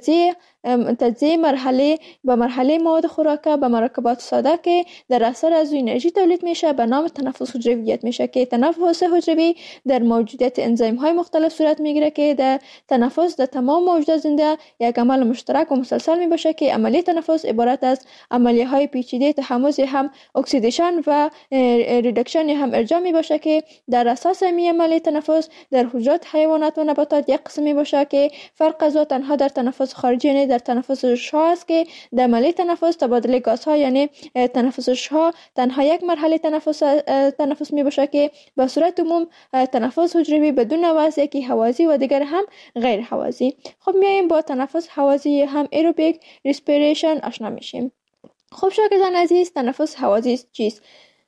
تجزیه مرحله مواد خوراکه به مرکبات ساده که در اثر از انرژی تولید میشه به نام تنفس حجروی میشه که تنفس حجروی در موجودیت انزیم های مختلف صورت میگیره که در تنفس در تمام موجودات زنده یک عمل مشترک و مسلسل میباشه که عملیه تنفس عبارت از عملیه های پیچیده تحمض هم اکسیدیشن و ریدکشن هم ارجاع میباشه که در اساس می عملیه تنفس در حجرات حیوانات و نباتات یک قسم میباشه که فرق از تنها در تنفس خارجی نه در تنفس شا است که در عملیه تنفس تبادل متبادل گازها یعنی تنفسش ها تنها یک مرحله تنفس می باشه که به صورت عموم تنفس حجروی بدون وضع یکی هوازی و دیگر هم غیر هوازی. خب میایم با تنفس هوازی هم ایروبیک ریسپیریشن آشنا میشیم. خب شاگردان عزیز، تنفس هوازی چیست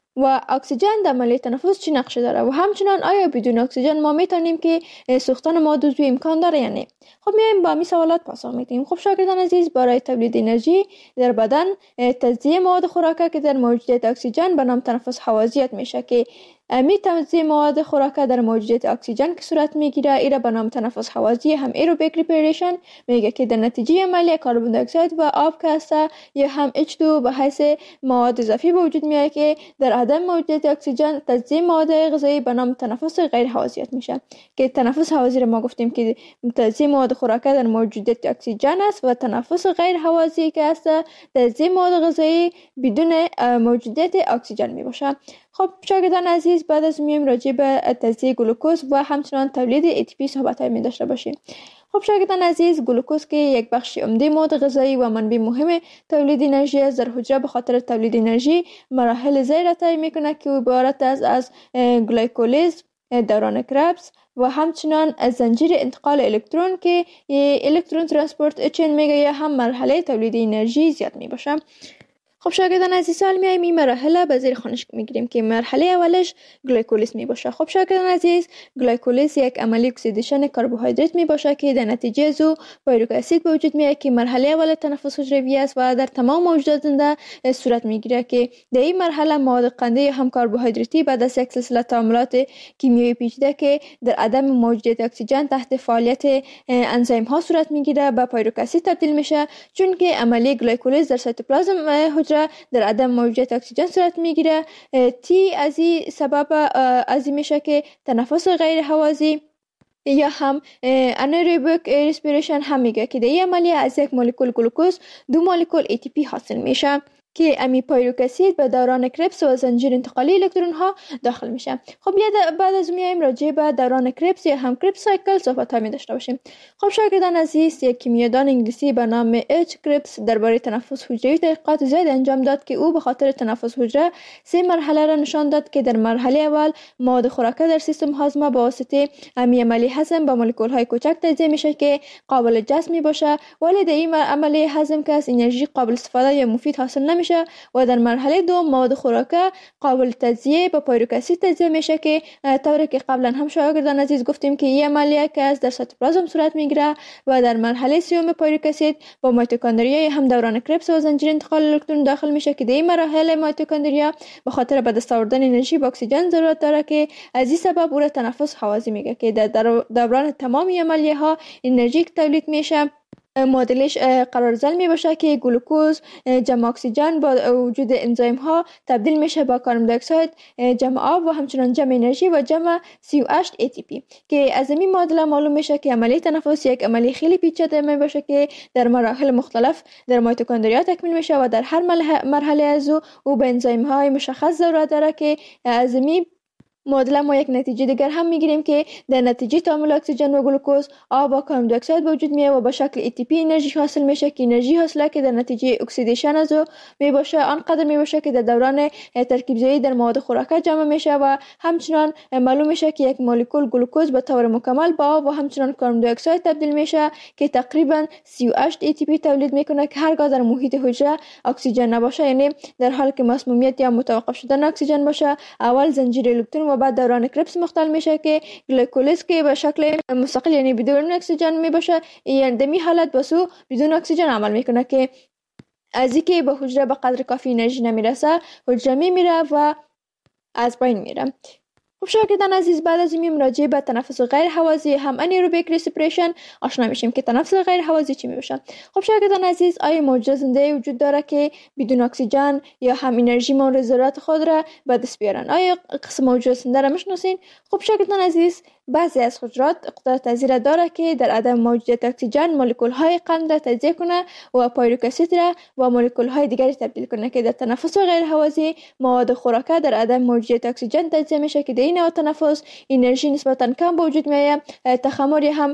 و اکسیژن در عملیه تنفس چی نقشه داره و همچنان آیا بدون اکسیژن ما میتونیم که سوختن مواد عضوی امکان داره یا نه؟ خب میایم با این سوالات پاسخ میدیم. خب شاگردان عزیز، برای تولید انرژی در بدن تجزیه مواد خوراکه که در موجودیت اکسیژن به نام تنفس هوازیت میشه که امی تجزیه مواد خوراکه در موجودیت اکسیژن که صورت میگیره ایره به نام تنفس هوازی هم ایروبیک ریسپیریشن میگه که در نتیجه عملیه کربن دی اکساید و آب که هسته یا هم H2 به حیث مواد اضافی به وجود میاد که در عدم موجودیت اکسیژن تجزیه مواد غذایی به نام تنفس غیر هوازیت میشه که تنفس هوازی رو ما گفتیم که تجزیه مواد خوراکه در موجودیت اکسیژن است و تنفس غیر هوازی که هسته تجزیه مواد غذایی بدون موجودیت اکسیژن میباشه. خب شاگردان عزیز، بعد از میایم راجع به تجزیه گلوکوز و همچنان تولید ATP صحبت می داشته باشیم. خب شاگردان عزیز، گلوکوز که یک بخش عمده مواد غذایی و منبع مهم تولید انرژی است، در حجره به خاطر تولید انرژی مراحل زیر را طی میکنه که عبارت است از گلایکولیز، دوران کربس و همچنان از زنجیر انتقال الکترون که الکترون ترانسپورت چین میگه یا هم مرحله تولید انرژی زیاد می باشه. خب شاگردان عزیز، سال میایم این مراحل به زیر خانش میگیریم که مرحله اولش گلایکولیز می باشه. خب شاگردان عزیز، گلایکولیز یک عملی اکسیدیشن کربوهیدرات می باشه که در نتیجه از او پیرویک اسید به وجود میاد که مرحله اول تنفس حجروی است و در تمام موجودات زنده صورت میگیره که در این مرحله مواد قنده یا هم کربوهیدراتی بعد از یک سلسله تعاملات کیمیایی پیچیده که در عدم موجودیت اکسیژن تحت فعالیت انزیم ها صورت میگیره به پیرویک اسید تبدیل میشه، چون که عملی گلایکولیز در سایتوپلازم در عدم موجودیت اکسیژن صورت میگیره. تی از این سبب از این میشه که تنفس غیر هوازی یا هم انایروبیک ریسپیریشن هم میگه که در این عملیه از یک مولکول گلوکوز 2 مولکول ATP حاصل میشه که امی پیرویک اسید به دوران کربس و زنجیر انتقالی الکترون ها داخل میشه. خب بعد از میایم راجع به دوران کربس یا هم کربس سایکل صحبت می داشته باشیم. خب شاگردان عزیز، یک کیمیادان انگلیسی به نام اچ کربس درباره تنفس حجروی تحقیقات زیاد انجام داد که او به خاطر تنفس حجره 3 مرحله را نشان داد که در مرحله اول مواد خوراکه در سیستم هاضمه با واسطه امی عملی هضم با مولکول های کوچک تجزیه میشه که قابل جذب می باشه، ولی در این عملی هضم که از انرژی قابل استفاده یا مفید حاصل نمیشه و در مرحله دوم مواد خوراکه قابل تجزیه با پیرویک اسید تجزیه میشه که طوری که قبلا هم شاگردان عزیز گفتیم که این عملیه که از در سایتوپلازم صورت میگیره و در مرحله سوم پیرویک اسید با میتوکندریا هم دوران کربس و زنجیر انتقال الکترون داخل میشه که در این مرحله میتوکندریا به خاطر به دست آوردن انرژی با اکسیژن ضرورت داره که از این سبب او را تنفس هوازی میگه که در دوران تمام عملیه ها انرژی که تولید میشه معادلش قرارزل می باشه که گلوکوز جمع اکسیژن با وجود انزیم ها تبدیل میشه با کربن دی اکساید جمع آب و همچنان جمع انرژی و جمع CO8 ATP که از این معادله معلوم میشه که عملیه تنفس یک عملیه خیلی پیچیده می باشه که در مراحل مختلف در میتوکندریا تکمیل میشه و در هر مرحله از او به انزیم های مشخص ضرورت داره که از این معادله ما یک نتیجه دیگر هم میگیریم که در نتیجه تعامل اکسیژن و گلوکوز آب و کربن دی اکساید به وجود میاد و به شکل ATP انرژی حاصل میشه که انرژی حاصله که در نتیجه اکسیدیشن از او میباشه آنقدر میباشه که در دوران ترکیب زایی در مواد خوراکه جمع میشه و همچنان معلوم میشه که یک مولکول گلوکوز به طور مکمل با آب و همچنان کربن دی اکساید تبدیل میشه که تقریبا CO8 ATP تولید میکنه که هرگاه در محیط حجره اکسیژن نباشه، یعنی در حالی که مسمومیت یا متوقف شدن اکسیژن باشه اول زنجیر الکترون و بعد دوران کربس مختل میشه که گلایکولیز که به شکل مستقل یعنی بدون اکسیژن می باشه، یعنی در این حالت بسو بدون اکسیژن عمل میکنه که از اینکه به حجره به قدر کافی انرژی نمیرسه حجره میمیره و از بین میره. خب شاگردان عزیز، بعد از این راجع به تنفس غیر هوازی هم انایروبیک ریسپیریشن آشنا میشیم که تنفس غیر هوازی چی میشه. خب شاگردان عزیز، آیا موجود زنده وجود داره که بدون اکسیژن یا هم انرژی مورد ضرورت خود را به دست بیارن؟ آیا قسم موجود زنده را میشناسین؟ خب شاگردان عزیز، بعضی از حجرات قدرت تجزیه داره که در عدم موجودیت اکسیژن مولکول های قند را تجزیه کنه و پیرویک اسید را و مولکول های دیگری تبدیل کنه که در تنفس غیر هوازی مواد خوراکه در عدم موجودیت اکسیژن تجزیه میشه که در عملی نوع تنفس انرژی نسبتا کم به وجود میآید. تخمر هم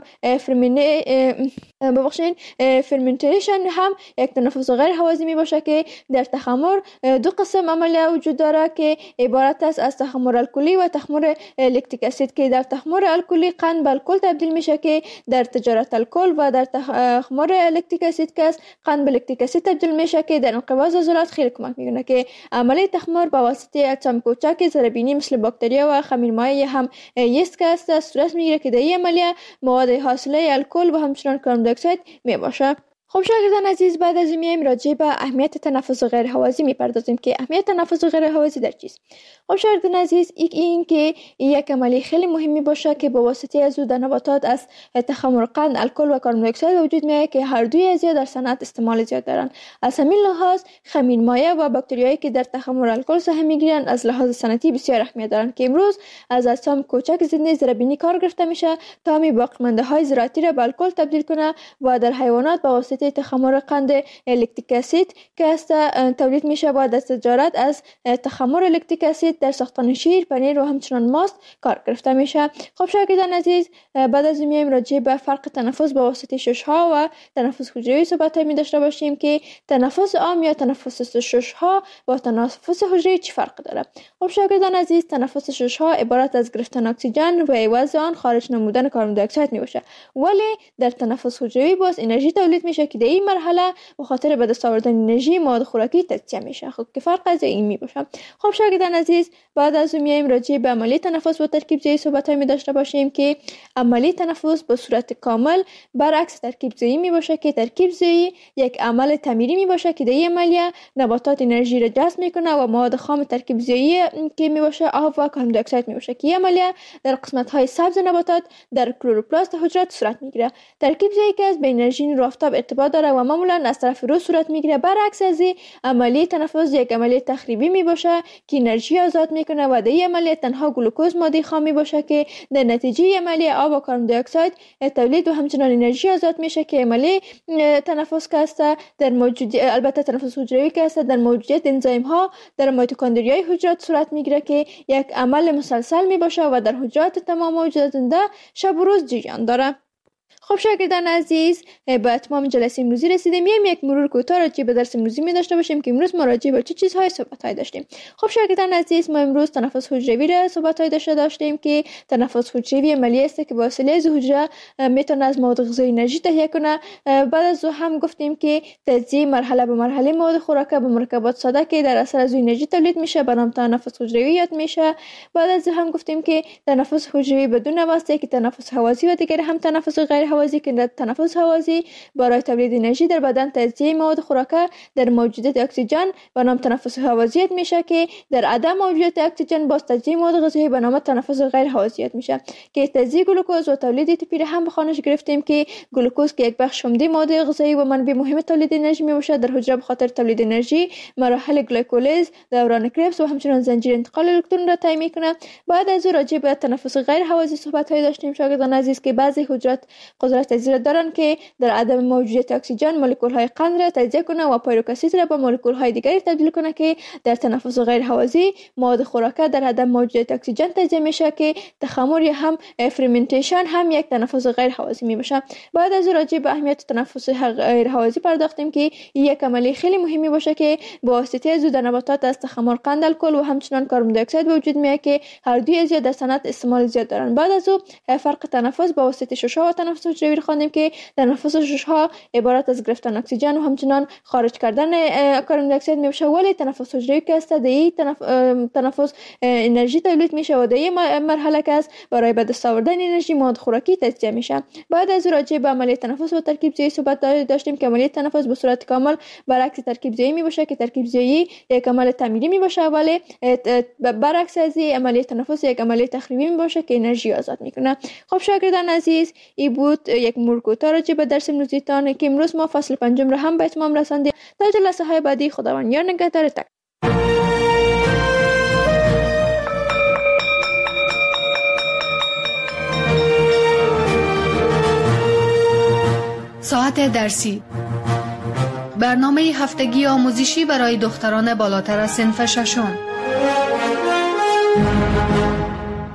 فرمنتیشن هم یک تنفس غیر هوازی می باشه که در تخمر دو قسم عملیه وجود داره که عبارت است از تخمر الکلی و تخمر لکتیک اسید که در تخمر الکلی قند به الکل تبدیل میشه که در تجارت الکل و در تخمر لکتیک اسید که قند به لکتیک اسید تبدیل میشه که در انقباض عضلات خیلی کمک میکنه که عملیه تخمر با واسطه اجسام کوچک ذره‌بینی مثل باکتریا و خمیرمایع هم یست که است صورت میگیره که در این عملیه مواد حاصله الکل و همچنان کربن دی اکساید می باشه. خب شاگردان عزیز، بعد از میایم راجع به اهمیت تنفس غیر هوازی میپردازیم که اهمیت تنفس غیر هوازی در چیست. خب شاگردان عزیز، این که یک عملی خیلی مهمی باشه که با واسطه از در نباتات از تخمر قند الکل و کربن دی اکساید وجود میاد که هر دوی از در صنعت استعمال زیاد دارن. از همین لحاظ خمیرمایع و باکتریایی که در تخمر الکل سهم میگیرن از لحاظ صنعتی بسیار اهمیت دارن که امروز از اجسام کوچک زنده ذره‌بینی کار گرفته میشه تا می باقیمانده های زراعتی را به الکل تبدیل کنه و در حیوانات با واسطه تخمر قند لکتیک اسید که است تولید میشه با دست تجارت از تخمر لکتیک اسید در ساختن شیر، پنیر و همچنان ماست کار گرفته میشه. خب شاگردان عزیز، بعد از میایم راجع به فرق تنفس با واسطه شش‌ها و تنفس حجروی صحبت می داشته باشیم که تنفس عام یا تنفس شش‌ها با تنفس حجروی چه فرق داره. خب شاگردان عزیز، تنفس شش‌ها عبارت از گرفتن اکسیژن و عوض آن خارج نمودن کربن دی اکساید می باشه، ولی در تنفس حجروی باز انرژی تولید میشه که در این مرحله به خاطر به دست آوردن انرژی مواد خوراکی تجزیه میشه. خب که فرق از این می باشه. خب شاگردان عزیز، بعد از میایم راجع به عملیه تنفس با ترکیب ضعی صحبت می داشته باشیم که عملیه تنفس به صورت کامل برعکس ترکیب ضعی می باشه که ترکیب ضعی یک عمل تعمیری می باشه که در این عملیه نباتات انرژی را جذب میکنه و مواد خام ترکیب ضعی که می باشه آب و کربن دی اکساید می باشه که این عملیه در قسمت های سبز نباتات در کلروپلاست حجرات صورت میگیره. ترکیب ضعی که از به انرژی نور آفتاب ارتباط داره و معمولا از طرف رو صورت میگیره. برعکس از عملیه تنفس یک عملیه تخریبی می باشه که انرژی آزاد میکنه و در این عملیه تنها گلوکوز ماده خام می باشه که در نتیجه عملیه آب و کربن دی اکساید تولید و همچنان انرژی آزاد میشه که عملیه تنفس که است در البته تنفس حجروی که است در موجودیت انزیم ها در میتوکندریای حجرات صورت میگیره که یک عمل مسلسل می باشه و در حجرات تمام موجودات زنده شب و روز جریان داره. خب شاگردان عزیز، به اتمام جلسه امروزی رسیدیم. یک مرور کوتاه راجع به درس امروزی می داشته باشیم که امروز ما راجع به چه چیزهای صحبت‌های داشتیم. خب شاگردان عزیز، ما امروز تنفس حجروی را صحبت‌های داشتیم که تنفس حجروی عملیه است که با وسیله از حجره میتونه از مواد غذایی انرژی تهیه کنه. بعد از هم گفتیم که تجزیه مرحله به مرحله مواد خوراکه به مرکبات ساده که در اثر از انرژی تولید میشه به نام تنفس حجروی یاد میشه. بعد از هم گفتیم که تنفس حجروی بدون واسطه که تنفس هوازی و دیگر هم تنفس غیر هوازی که در تنفس هوازی برای تولید انرژی در بدن تجزیه مواد خوراکه در موجودیت اکسیژن به نام تنفس هوازیت میشه که در عدم موجودیت اکسیژن باز تجزیه مواد غذایی به نام تنفس غیر هوازیت میشه که تجزیه گلوکوز و تولید ATP هم به خانش گرفتیم که گلوکوز که یک بخش عمده ماده غذایی و منبع مهم تولید انرژی میباشه در حجره به خاطر تولید انرژی مراحل گلیکولیز، دوران کربس و همچنین زنجیر انتقال الکترون را طی میکنه. بعد از راجع به تنفس غیر هوازی صحبت های داشتیم شاگردان عزیز که بعضی حجرات قدرت تجزیه دارن که در عدم موجودیت اکسیژن مولکول های قند را تجزیه کنه و پیرویک اسید را به مولکول های دیگری تبدیل کنه که در تنفس غیر هوازی مواد خوراکه در عدم موجودیت اکسیژن تجزیه میشه که تخمر یا هم فرمنتیشن هم یک تنفس غیر هوازی میباشه. بعد از راجع به اهمیت تنفس غیر هوازی پرداختیم که یک عملی خیلی مهمی باشه که با واسطه از در نباتات از تخمر قند الکل و همچنان کربن دی اکساید وجود میاد که هر دوی از در صنعت استعمال زیاد دارن. بعد از فرق تنفس با واسطه شش‌ها و تنفس حجروی خواندیم که تنفس شش‌ها عبارت از گرفتن اکسیژن و همچنان خارج کردن کربن دی اکساید میشه، ولی تنفس حجروی که است در تنفس انرژی تولید میشه و در مرحله که است برای به دست آوردن انرژی مواد خوراکی تجزیه میشه. بعد از راجع به عملیه تنفس و ترکیب ضعی صحبت داشتیم که عملیه تنفس به صورت کامل برعکس ترکیب ضعی میباشه که ترکیب ضعی یک عمل تعمیری میباشه ولی برعکس از عملیه تنفس یک عملیه تخریبی میباشه که انرژی آزاد میکنه. خب شاگردان عزیز، این بود یک مرور کوتاه راجع به درس امروزیتان که امروز ما فصل 5 را هم به اتمام رساندیم. تا جلسه های بعدی خداوند یار نگهدار. ساعت درسی، برنامه هفتگی آموزشی برای دختران بالاتر از صنف ششم.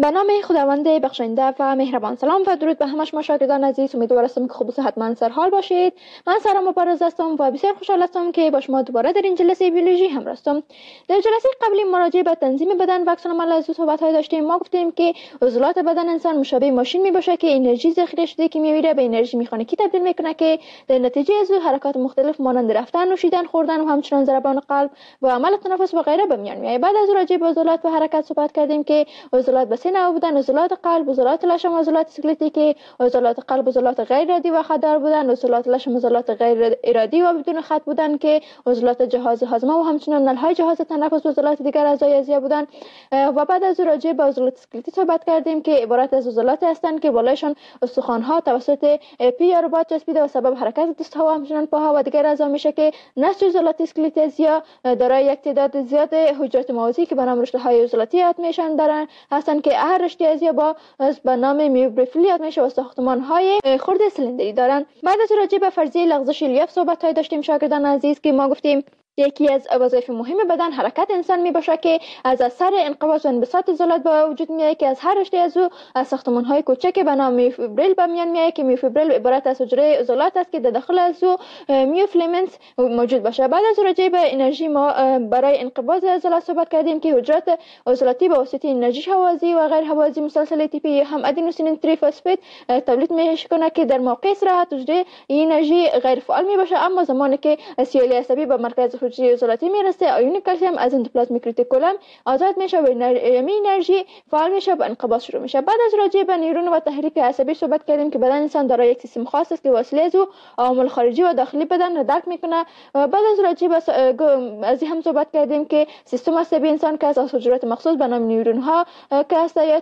به نام خداوند بخشنده و مهربان. سلام و درود به همه شما شاگردان عزیز. امیدوارم که خوب و صحتمند سر حال باشید. من سارا مبارز هستم و بسیار خوشحال هستم که با شما دوباره در این جلسه بیولوژی همراه هستم. در جلسه قبلی مراجعه به تنظیم بدن و اکسون عمل از صحبت‌های داشتیم. ما گفتیم که عضلات بدن انسان مشابه ماشین میباشه که انرژی ذخیره شده که میره به انرژی مکانیکی تبدیل میکنه که در نتیجه از حرکات مختلف مانند رفتن، نوشیدن، خوردن و همچنین ضربان قلب و عمل تنفس و غیره به میان میاد. بعد از راجع به عضلات و حرکت صحبت کردیم که عضلات به سه نوع بودن: عضلات قلب، عضلات لشم و عضلات اسکلتی که عضلات قلب عضلات غیر ارادی و خطدار بودن، عضلات لشم عضلات غیر ارادی و بدون خط بودن که عضلات جهاز هاضمه و همچنین نلهای جهاز تنفس و عضلات دیگر اعضای اعضایی بودن. و بعد از راجع به عضلات اسکلتی صحبت کردیم که عبارت از عضلات هستند که بالایشان استخوان‌ها توسط پی یا رباط چسبیده و سبب حرکت دست‌ها و همچنین پاها و دیگر اعضا میشه که نسج عضلات اسکلتی اعضایی دارای یک تعداد زیاد حجرات موازی که به نام رشته‌های عضلاتی یاد میشن دارن هستند که هر رشته اعضایی به نام میوبریفیل یاد میشه و ساختمان‌های خرد سلندری دارن. بعد از راجع به فرضیه لغزش الیاف صحبت‌های داشتیم شاگردان عزیز که ما گفتیم یکی از وظایف مهم بدن حرکت انسان میباشه که از اثر انقباض و انبساط عضلات به وجود میاد که از هر رشته از ساختمان‌های کوچک به نام میوفیبریل به میان میاد که میوفیبریل عبارت از حجره عضلات است که در داخل از میوفیلامنت موجود باشه. بعد از راجع به انرژی ما برای انقباض عضلات صحبت کردیم که حجرات عضلاتی به واسطه انرژی حوازی و غیر حوازی مسلسل ATP هم ادنوسین تریفسفید تولید میکنه که در موقع استراحت حجره این انرژی غیر فعال میباشه، اما زمانی که سیالی عصبی به مرکز حجره عضلاتی میرسه آیون کلسیم از اندوپلازمیک ریتیکولم آزاد میشه و انرژی فعال میشه و انقباض شروع میشه. بعد از راجع به نیورون و تحریک عصبی صحبت کردیم که بدن انسان دارای یک سیستم خاص است که وسیله از عوامل خارجی و داخلی بدن را درک میکنه. و بعد از راجع به از هم صحبت کردیم که سیستم عصبی انسان که از حجرات مخصوص به نام نیورون ها که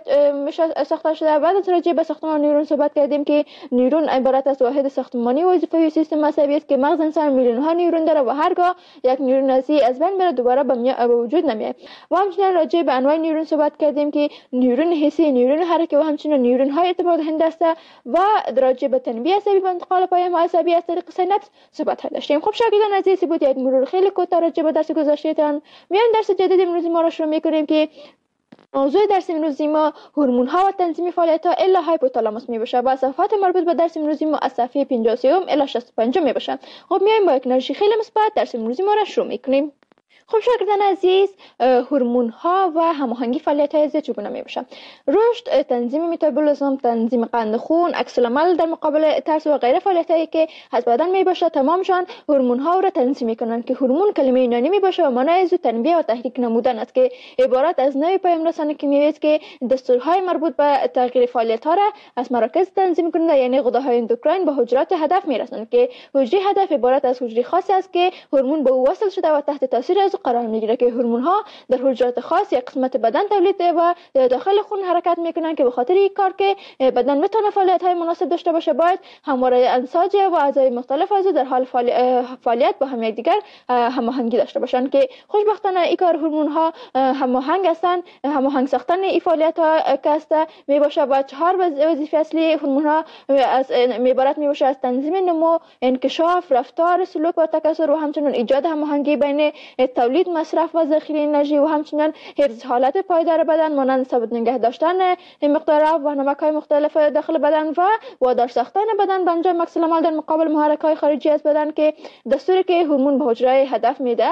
میشه ساخته شده. بعد از راجع به ساختمان نیورون صحبت کردیم که نیورون عبارت از واحد ساختمانی وظیفه‌ای سیستم عصبی است که مغز انسان میلیون ها نیورون داره و هرگاه یک نیورون از بین بره دوباره به وجود نمیاد. و همچنین راجع به انواع نیورون صحبت کردیم که نیورون حسی، نیورون حرکی و همچنین نیورون های ارتباط دهنده است و راجع به تنبیه عصبی و انتقال پیام عصبی از طریق سیناپس صحبت داشتیم. خب شاگردان عزیز بود یک مرور خیلی کوتاه راجع به درس گذشتهتان. میان درس جدید امروزی ما را شروع می‌کنیم که موضوع درس امروزی ما هورمون ها و تنظیم فعالیت ها الا هایپوتالاموس می باشه و صفحات مربوط به درس امروزی ما از صفحه 53 الی 65 می باشه. خب میایم با یک انرژی خیلی مثبت درس امروزی ما را شروع میکنیم. خب شاگردان عزیز، هورمون ها و هماهنگی فعالیت های ضد چگونه میباشه؟ رشد، تنظیم متابولیسم، تنظیم قند خون، عکس العمل در مقابل ترس و غیره فعالیت هایی که از بدن میباشه تمامشان هورمون ها را تنظیم میکنن که هورمون کلمه یونانی میباشه و معنای از تنبیه و تحریک نمودن است که عبارت از نوع پیام رسانی کیمیایی که دستورهای مربوط به تغییر فعالیت ها را از مراکز تنظیم کننده یعنی غداهای اندوکراین به حجرات هدف میرسند که حجره هدف عبارت از حجره خاصی است که هورمون به او وصل شده و تحت تاثیر از قرار میگیره که هورمون ها در حجرات خاص یک قسمت بدن تولید و داخل خون حرکت میکنن که به خاطر این کار که بدن بتونه فعالیت های مناسب داشته باشه باید همواره انساج و اعضای مختلف از در حال فعالیت با هم دیگر هماهنگی داشته باشن که خوشبختانه این کار هورمون ها هماهنگ هستن. هماهنگ ساختن این فعالیت ها که میباشه با 4 وظیفه اصلی هورمون ها از عبارت میباشه از تنظیم نمو، انکشاف، رفتار، سلوک و تکثر و همچنین ایجاد هماهنگی بین تولید، مصرف و ذخیره انرژی و همچنین حفظ حالت پایدار بدن مانند ثابت نگه داشتن مقدار آب و نمک‌های مختلف داخل بدن و وادار ساختن بدن به انجام عکس العمل در مقابل محرک‌های خارجی از بدن که دستوری که هورمون به حجره هدف میده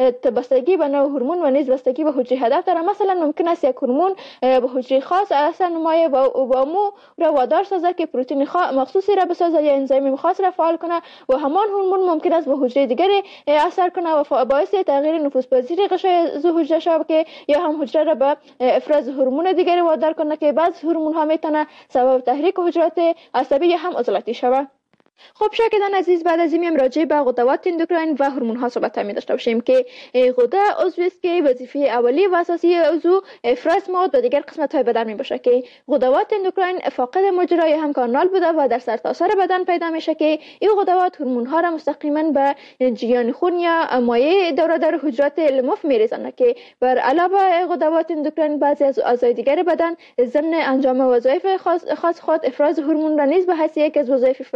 بستگی به نوع هورمون و نیز بستگی به حجره هدف داره. مثلا ممکن است یک هورمون به حجره خاص اثر نمایه و مو را وادار سازه که پروتئین مخصوصی را بسازه یا انزیم خاص را فعال کنه و همان هورمون ممکن است به حجره دیگری اثر کنه و باعث تغییر نفوذپذیری غشای حجره شود که یا هم حجره را به افراز هورمون دیگری وادار کنه که بعض هورمون ها میتونه سبب تحریک حجرات عصبی یا هم عضلاتی شود. خب شاگردان عزیز، بعد از این راجع به غدوات اندوکراین و هورمون ها صحبت می داشته باشیم که غده عضوی است که وظیفه اولی و اساسی عضو افراز مواد و دیگر قسمت های بدن می باشه که غدوات اندوکراین فاقد مجرای هم کانال بوده و در سرتاسر بدن پیدا میشه که این غدوات هورمون ها را مستقیما به جریان خون یا مایع دور در حجرات لمف میریزند که بر علاوه غدوات اندوکراین بعضی از اعضای دیگر بدن ضمن انجام وظایف خاص خود افراز هورمون را نیز به حیث یک از وظایف فوری انجام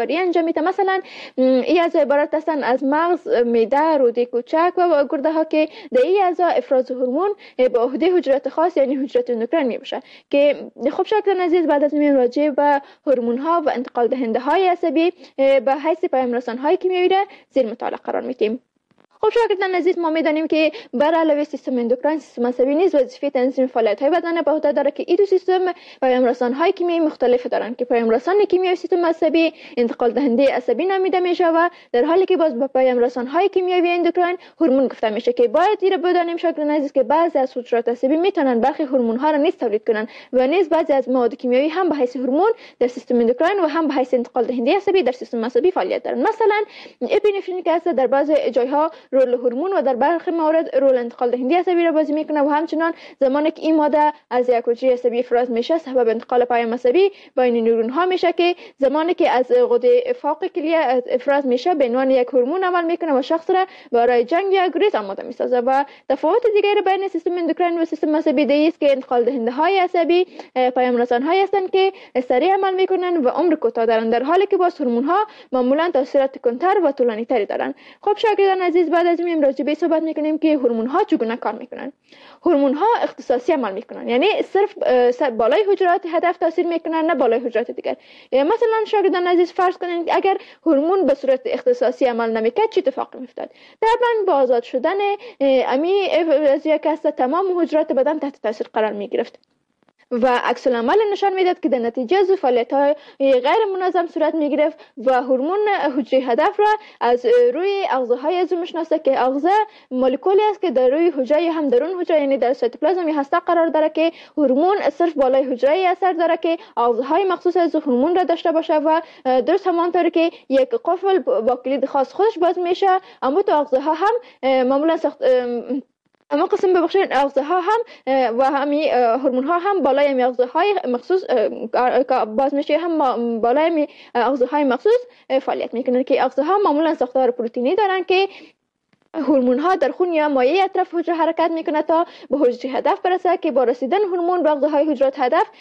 میده. مثلا این اعضا عبارت هستند از مغز، معده، روده کوچک و گرده ها که در این اعضا افراز هورمون به عهده حجرات خاص یعنی حجرات اندوکراین میباشد که خب شاگردان عزیز بعد از این راجع به هورمون ها و انتقال دهنده های عصبی به حیث پیام رسان های کیمیایی را زیر مطالعه قرار میدیم. خب شاگردان عزیز ما میدانیم که بر علاوه سیستم اندوکراین سیستم عصبی نیز وظیفه تنظیم فعالیت های بدن به عهده داره که این دو سیستم پیام رسان های کیمیایی مختلف دارند که پیام رسان کیمیایی سیستم عصبی انتقال دهنده عصبی نامیده میشه و در حالی که باز به پیام رسان های کیمیایی اندوکراین هورمون گفته میشه که باید این را بدانیم شاگردان عزیز که بعضی از حجرات عصبی میتونن برخی هورمون ها را نیز تولید کنن و نیز بعضی از مواد کیمیایی هم به حیث هورمون در سیستم اندوکراین و هم به حیث انتقال دهنده عصبی در سیستم عصبی فعالیت دارند. مثلا اپینفرین اسید در بعضی جایها رول هورمون و در برخی موارد رول انتقال دهنده عصبی را بازی میکنه و همچنان زمانی که این ماده از یک حجره عصبی افراز میشه سبب انتقال پیام عصبی بین نورون ها میشه که زمانی که از غده فوق کلیه افراز میشه به عنوان یک هورمون عمل میکنه و شخص را برای جنگ یا گریز آماده میسازه. و تفاوت دیگری بین سیستم اندوکراین و سیستم عصبی است که انتقال دهنده های عصبی پیام رسان های هستند که سریع عمل میکنن و عمر کوتاه دارند در حالی که باز هورمون ها معمولا تاثیرات کندتر و طولانی تری دارند. خب شاگردان عزیز بعد از این راجع به صحبت میکنیم که هورمون ها چگونه کار میکنن. هورمون ها اختصاصی عمل میکنن یعنی صرف بالای حجرات هدف تاثیر میکنن نه بالای حجرات دیگر. مثلا شاگردان عزیز فرض کنید اگر هورمون به صورت اختصاصی عمل نمیکرد چه اتفاقی میافتاد؟ طبعا با آزاد شدن امی از یک هسته تمام حجرات بدن تحت تاثیر قرار میگرفت و عکس العمل نشان میداد که در نتیجه از فعالیت‌های غیر منظم صورت میگرفت و هورمون حجره هدف را از روی اغذاهای عضو میشناسه که اغذا مولکولی است که در روی حجره هم درون حجره یعنی در سایتوپلازم یا هسته قرار داره که هورمون صرف بالای حجره اثر داره که اغذاهای مخصوص از هورمون را داشته باشه و درست همانطوری که یک قفل با کلید خاص خودش باز میشه اما تو اغذاها هم معمولا اما قسم ببخشید اغذاها هم و همین هورمون ها هم بالای می اغذاهای مخصوص باز میشه هم بالای می اغذاهای مخصوص فعالیت میکنن که اغذاها معمولا ساختار پروتئینی دارن که هورمون ها در خون یا مایع اطراف حجره حرکت میکنه تا به حجره هدف برسه که با رسیدن هورمون به اغذاهای حجرات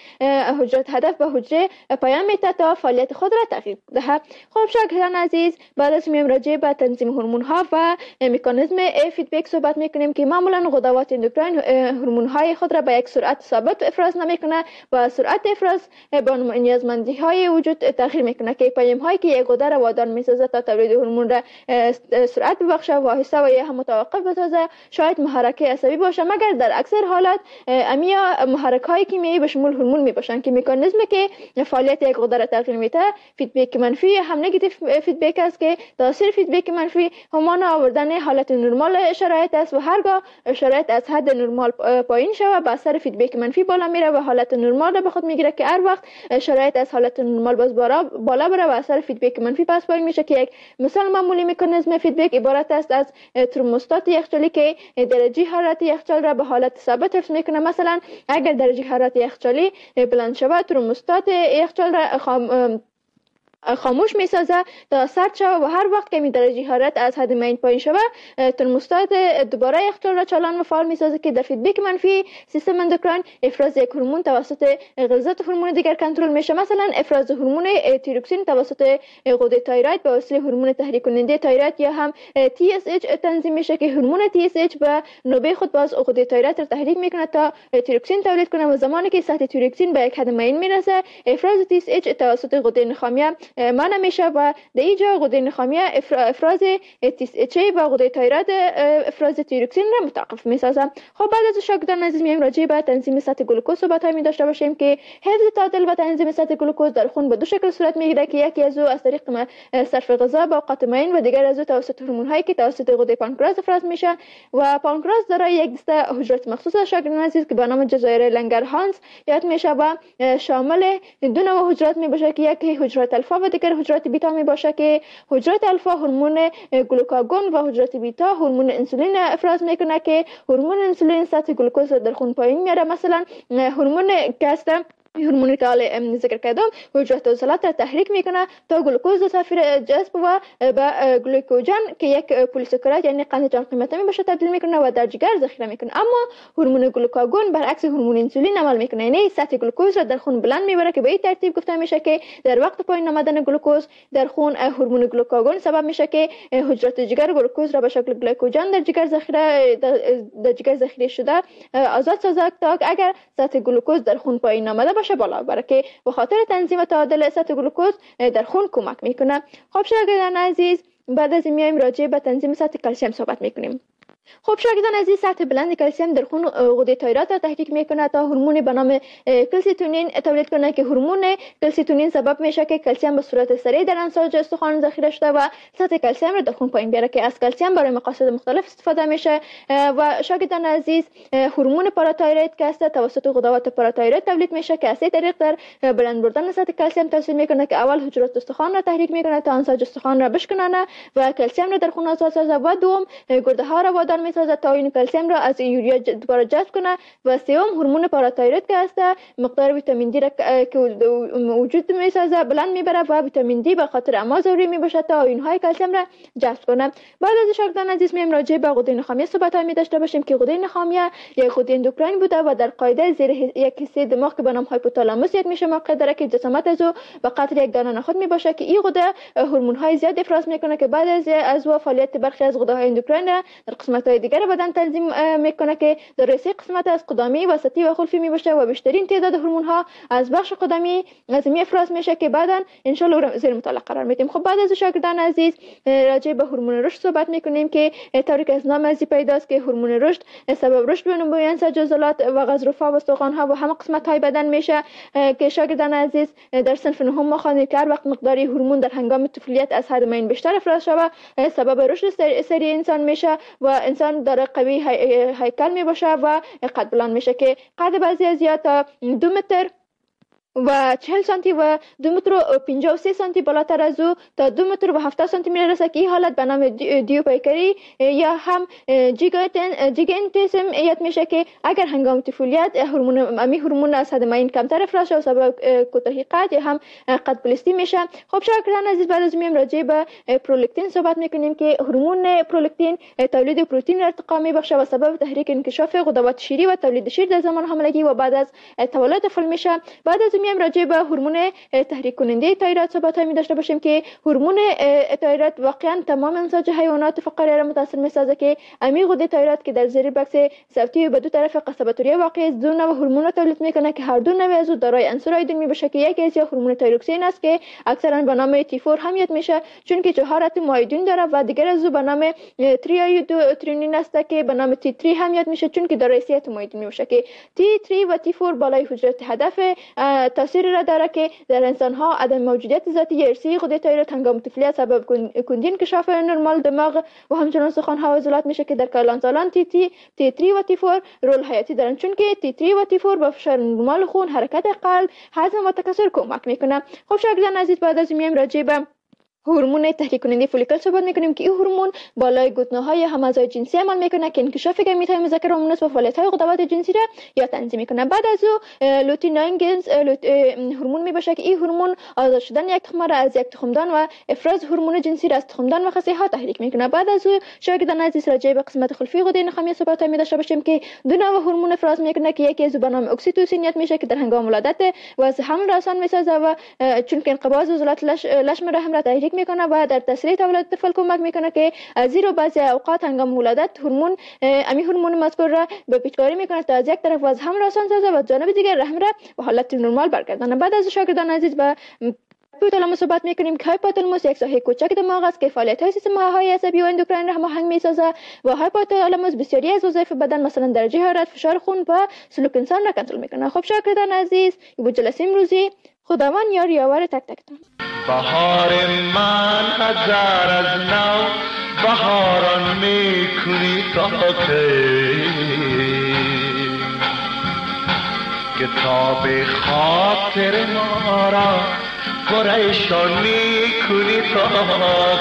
هدف به حجره پیام میده تا فعالیت خود را تغییر دهد. خب شاگردان عزیز بعد از این راجع به تنظیم هورمون ها و مکانیزم فیدبک صحبت میکنیم که معمولا غدوات اندوکراین هورمون های خود را به یک سرعت ثابت افراز نمیکنه و سرعت افراز با نیازمندی های وجود تغییر میکنه که پیام هایی که یک غده را وادار میسازه تا تولید هورمون را سرعت ببخشه و و یا هم متوقف بسازه شاید محرک عصبی باشه مگر در اکثر حالات امیا محرک های کیمیایی به شمول هورمون می باشن که مکانیزمی که فعالیت یک غده را تغییر میده فیدبک منفی هم نگاتیو فیدبک است که تاثیر فیدبک منفی همان آوردن حالت نرمال شرایط است و هرگاه شرایط از حد نرمال پایین شود با اثر فیدبک منفی بالا میره و حالت نرمال را به خود میگیره که هر وقت شرایط از حالت نرمال باز بالا بره و اثر فیدبک منفی پس پایین میشه که یک مثال معمولی مکانیزم فیدبک عبارت است از ترموستات یخچالی که درجه حرارت یخچال را به حالت ثابت حفظ میکنه. مثلا اگر درجه حرارت یخچالی بلند شود ترموستات یخچال را خاموش میسازه تا سرد شود و هر وقت که می درجه حرارت از حد معین پایین شود ترموستات دوباره یخچال را چالان و فعال میسازه که در فیدبک منفی سیستم اندوکراین افراز یک هورمون توسط غلظت هورمون دیگر کنترل میشه. مثلا افراز هورمون تیروکسین توسط غده تایروید به وسیله هورمون تحریک کننده تایروید یا هم TSH تنظیم میشه که هورمون TSH به نوبه خود باز غده تایروید را تحریک میکنه تا تیروکسین تولید کنه و زمانی که سطح تیروکسین به یک حد معین میرسه افراز TSH توسط غده نخامیه منع میشه و در اینجا غده نخامیه افراز TSH و غده تایروید افراز تیروکسین را متوقف میسازه. خب بعد از شاگردان عزیز میایم راجع به تنظیم سطح گلوکوز صحبت می داشته باشیم که حفظ تعادل و تنظیم سطح گلوکوز در خون به دو شکل صورت میگیره که یکی از طریق صرف غذا با اوقات معین و دیگر از توسط هورمون هایی که توسط غده پانکراس افراز میشن و پانکراس دارای یک دسته حجرات مخصوص شاگردان عزیز که به نام جزایر لنگرهانز یاد میشه و شامل دو نوع حجرات می باشه که یکی حجرات الفا و دیگر حجرات بیتا می باشه که حجرات الفا هورمون گلوکاگون و حجرات بیتا هورمون انسولین افراز میکنه که هورمون انسولین سطح گلوکوز در خون پایین میاره. مثلا هورمون که هورمونی که حالا ذکر کردم حجرات عضلات را تحریک میکنه تا گلوکوز و سفیر جذب و به گلوکوژن که یک پلیساکارید یعنی قند جان قیمته میباشه تبدیل میکنه و در جگر ذخیره میکنه. اما هورمون گلوکاگون برعکس هورمون انسولین عمل میکنه، یعنی سطح گلوکوز را در خون بلند میبره که به این ترتیب گفته میشه که در وقت پایین آمدن گلوکوز در خون هورمون گلوکاگون سبب میشه که حجرات جگر گلوکوز را به شکل گلیکوژن در جگر ذخیره شده آزاد سازد تا اگر سطح گلوکوز در خون پایین آمده باشه بالا ببره که به خاطر تنظیم تعادل سطح گلوکوز در خون کمک میکنه. خب شاگردان عزیز، بعد از این میایم راجع به تنظیم سطح کلسیم صحبت میکنیم. خب شاگردان عزیز، سطح بلند کلسیم در خون غده تایرات را تحریک میکنه تا هورمون به نام کلسیتونین تولید کنه که هورمون کلسیتونین سبب میشه که کلسیم به صورت سریع در انساج استخوان ذخیره شده و سطح کلسیم را در خون پایین بیاره که از کلسیم برای مقاصد مختلف استفاده میشه. و شاگردان عزیز، هورمون پاراتایروید که است توسط غدوات پاراتایروید تولید میشه که از این طریق در بلند بردن سطح کلسیم تاثیر میکنه که اول حجرات استخوان را تحریک میکنه تا انساج استخوان را بشکنانه و کلسیم را در خون آزاد سازه و دوم گرده ها را وادار میسازه تا این کلسیم را از یوریا دوباره جذب کنه و سوم هورمون پاراتایروید که است مقدار ویتامین دی را که وجود میسازه بلند میبره و ویتامین دی به خاطر اما ضروری میباشه تا آیون‌های کلسیم را جذب کنه. بعد از شاگردان عزیز میایم راجع به غده نخامیه صحبت می داشته باشیم که غده نخامیه یک غده اندوکراین بوده و در قاعده زیر یک حصه دماغ که به نام هایپوتالاموس یک میشه موقع داره که جسامت از او به قدر یک دانه نخود میباشه که این غده هورمون های زیاد افراز میکنه که بعد از فعالیت برخی از غده های اندوکراین در قسمت های دیگر بدن تنظیم میکنه که در رئیس قسمت از قدمی، وسطی و خلفی میباشه و بیشترین تعداد هورمون ها از بخش قدمی از می افراز میشه که بعدا ان شاء الله زیر مطالعه قرار میدیم. خب بعد از شاگردان عزیز راجع به هورمون رشد صحبت میکنیم که طوری که از نام ازی پیداست که هورمون رشد سبب رشد و نمو انساج عضلات و غضروفها و استخوان ها و همه قسمت های بدن میشه که شاگردان عزیز در صنف نهم ما خوانیم که هر وقت مقداری هورمون در هنگام طفولیت از حد معین بیشتر افراز شود سبب رشد سریع انسان میشه و انسان داره قوی هیکل می باشه و قد بلند میشه که قد بعضی از یا تا 2 متر و 40 سانتی و 2 متر و 53 سانتی بالاتر از او تا 2 متر و 70 سانتی می رسه که این حالت به نام دیوپیکری یا هم جیگانتیسم ایت میشه که اگر هنگام طفولیت هورمون از حد معین کمتر افراز شود سبب کوتاهی قد یا هم قد پلیستی میشه. خب شاگردان عزیز، بعد از میم راجع به پرولاکتین صحبت میکنیم که هورمون پرولاکتین تولید پروتئین ارتقا میبخشه و سبب تحریک انکشاف غدوات شیری و تولید شیر در زمان حاملگی و بعد از تولد طفل میشه. بعد از میایم راجع به هورمون تحریک کننده تایرات صحبت می داشته باشیم که هورمون تایرات واقعا تمام انساج حیوانات فقاریه را متاثر میسازه که امی غده تایرات که در زیر بکس صوتی به دو طرف قصباتوریه واقع است دو نوع هورمون را تولید میکنه که هر دو نوع از او دارای عنصر آیودین میباشه که یکی از هورمون تایروکسین است که اکثرا به نام T4 هم یاد میشه چون که 4 اتم آیودین داره و دیگر از او به نام تریایودوترینین است که به نام T3 هم یاد میشه چون که دارای 3 اتم آیودین میباشه که T3 و T4 بالای حجرات هدف تاثیر را داره که در انسان ها عدم موجودیت ذاتی ارثی غده تایروید هنگام طفولیت سبب کندی انکشاف نرمال دماغ و همچنان سخن ها و عضلات میشه که در کلان سالان T3 و T4 رول حیاتی دارن چون که T3 و T4 با فشار نرمال خون حرکت قلب هضم و تکثر کمک میکنه. خب شاگردان عزیز، بعد از میایم راجع به هورمون تحریک کننده فولیکل صحبت میکنیم که این هورمون بالای گوتنه‌های هم‌اعضای جنسی عمل میکنه که انکشاف گمیت‌های مذکر و مؤنث و فعالیت‌های غدوات جنسی را یا تنظیم میکنه. بعد از او لوتینینگز هورمون میباشه که این هورمون آزاد شدن یک تخم را از یک تخمدان و افراز هورمون جنسی را از تخمدان و خصی‌ها تحریک میکنه. بعد از او شاگردان عزیز راجع به قسمت خلفی غده نخامی صحبت می داشته باشیم که دو نوع هورمون افراز میکنه که یکی از به نام اکسیتوسین یاد میشه که در هنگام ولادت و حمل را آسان میسازه و چون که انقباض عضلات لشم رحم را تحریک میکنه و در تسریع تولد طفل کمک میکنه که از زیر بعضی اوقات هنگام ولادت هورمون مذکور را به پیچکاری میکنه تا از یک طرف از حمل را آسان سازه و جانب دیگر رحم را به حالت نرمال برگردانه. بعد از شاگردان عزیز به هایپوتالاموس صحبت میکنیم که هایپوتالاموس یک ساحه کوچک دماغ است که فعالیت‌های سیستم های عصبی و اندوکراین را هماهنگ میسازه و هایپوتالاموس بسیاری از وظایف بدن مثلا درجه حرارت، فشار خون و سلوک انسان را کنترل میکنه. خب شاگردان عزیز، این بود جلسه امروزی. خداوند یار یاور تک تکتون. بهار من هزار از نو بهاران میکنی تا کتاب خاطر ما را پریشان میکنی تا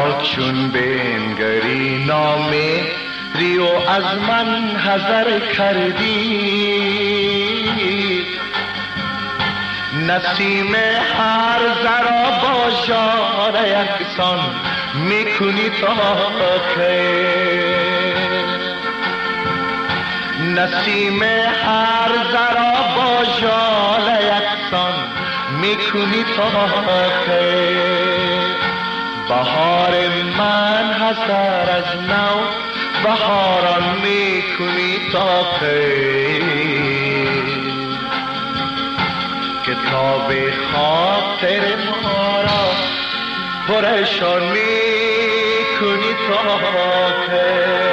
چون بنگری نامه ریو از من حذر کردی، نسیم هر ذرا با ژاله یکسان میکنی تا که، نسیم هر ذرا با ژاله یکسان میکنی تا که، بهار من حذر از نو بهاران میکنی تا که، کتاب خاطر ما را پریشان میکنی تا که.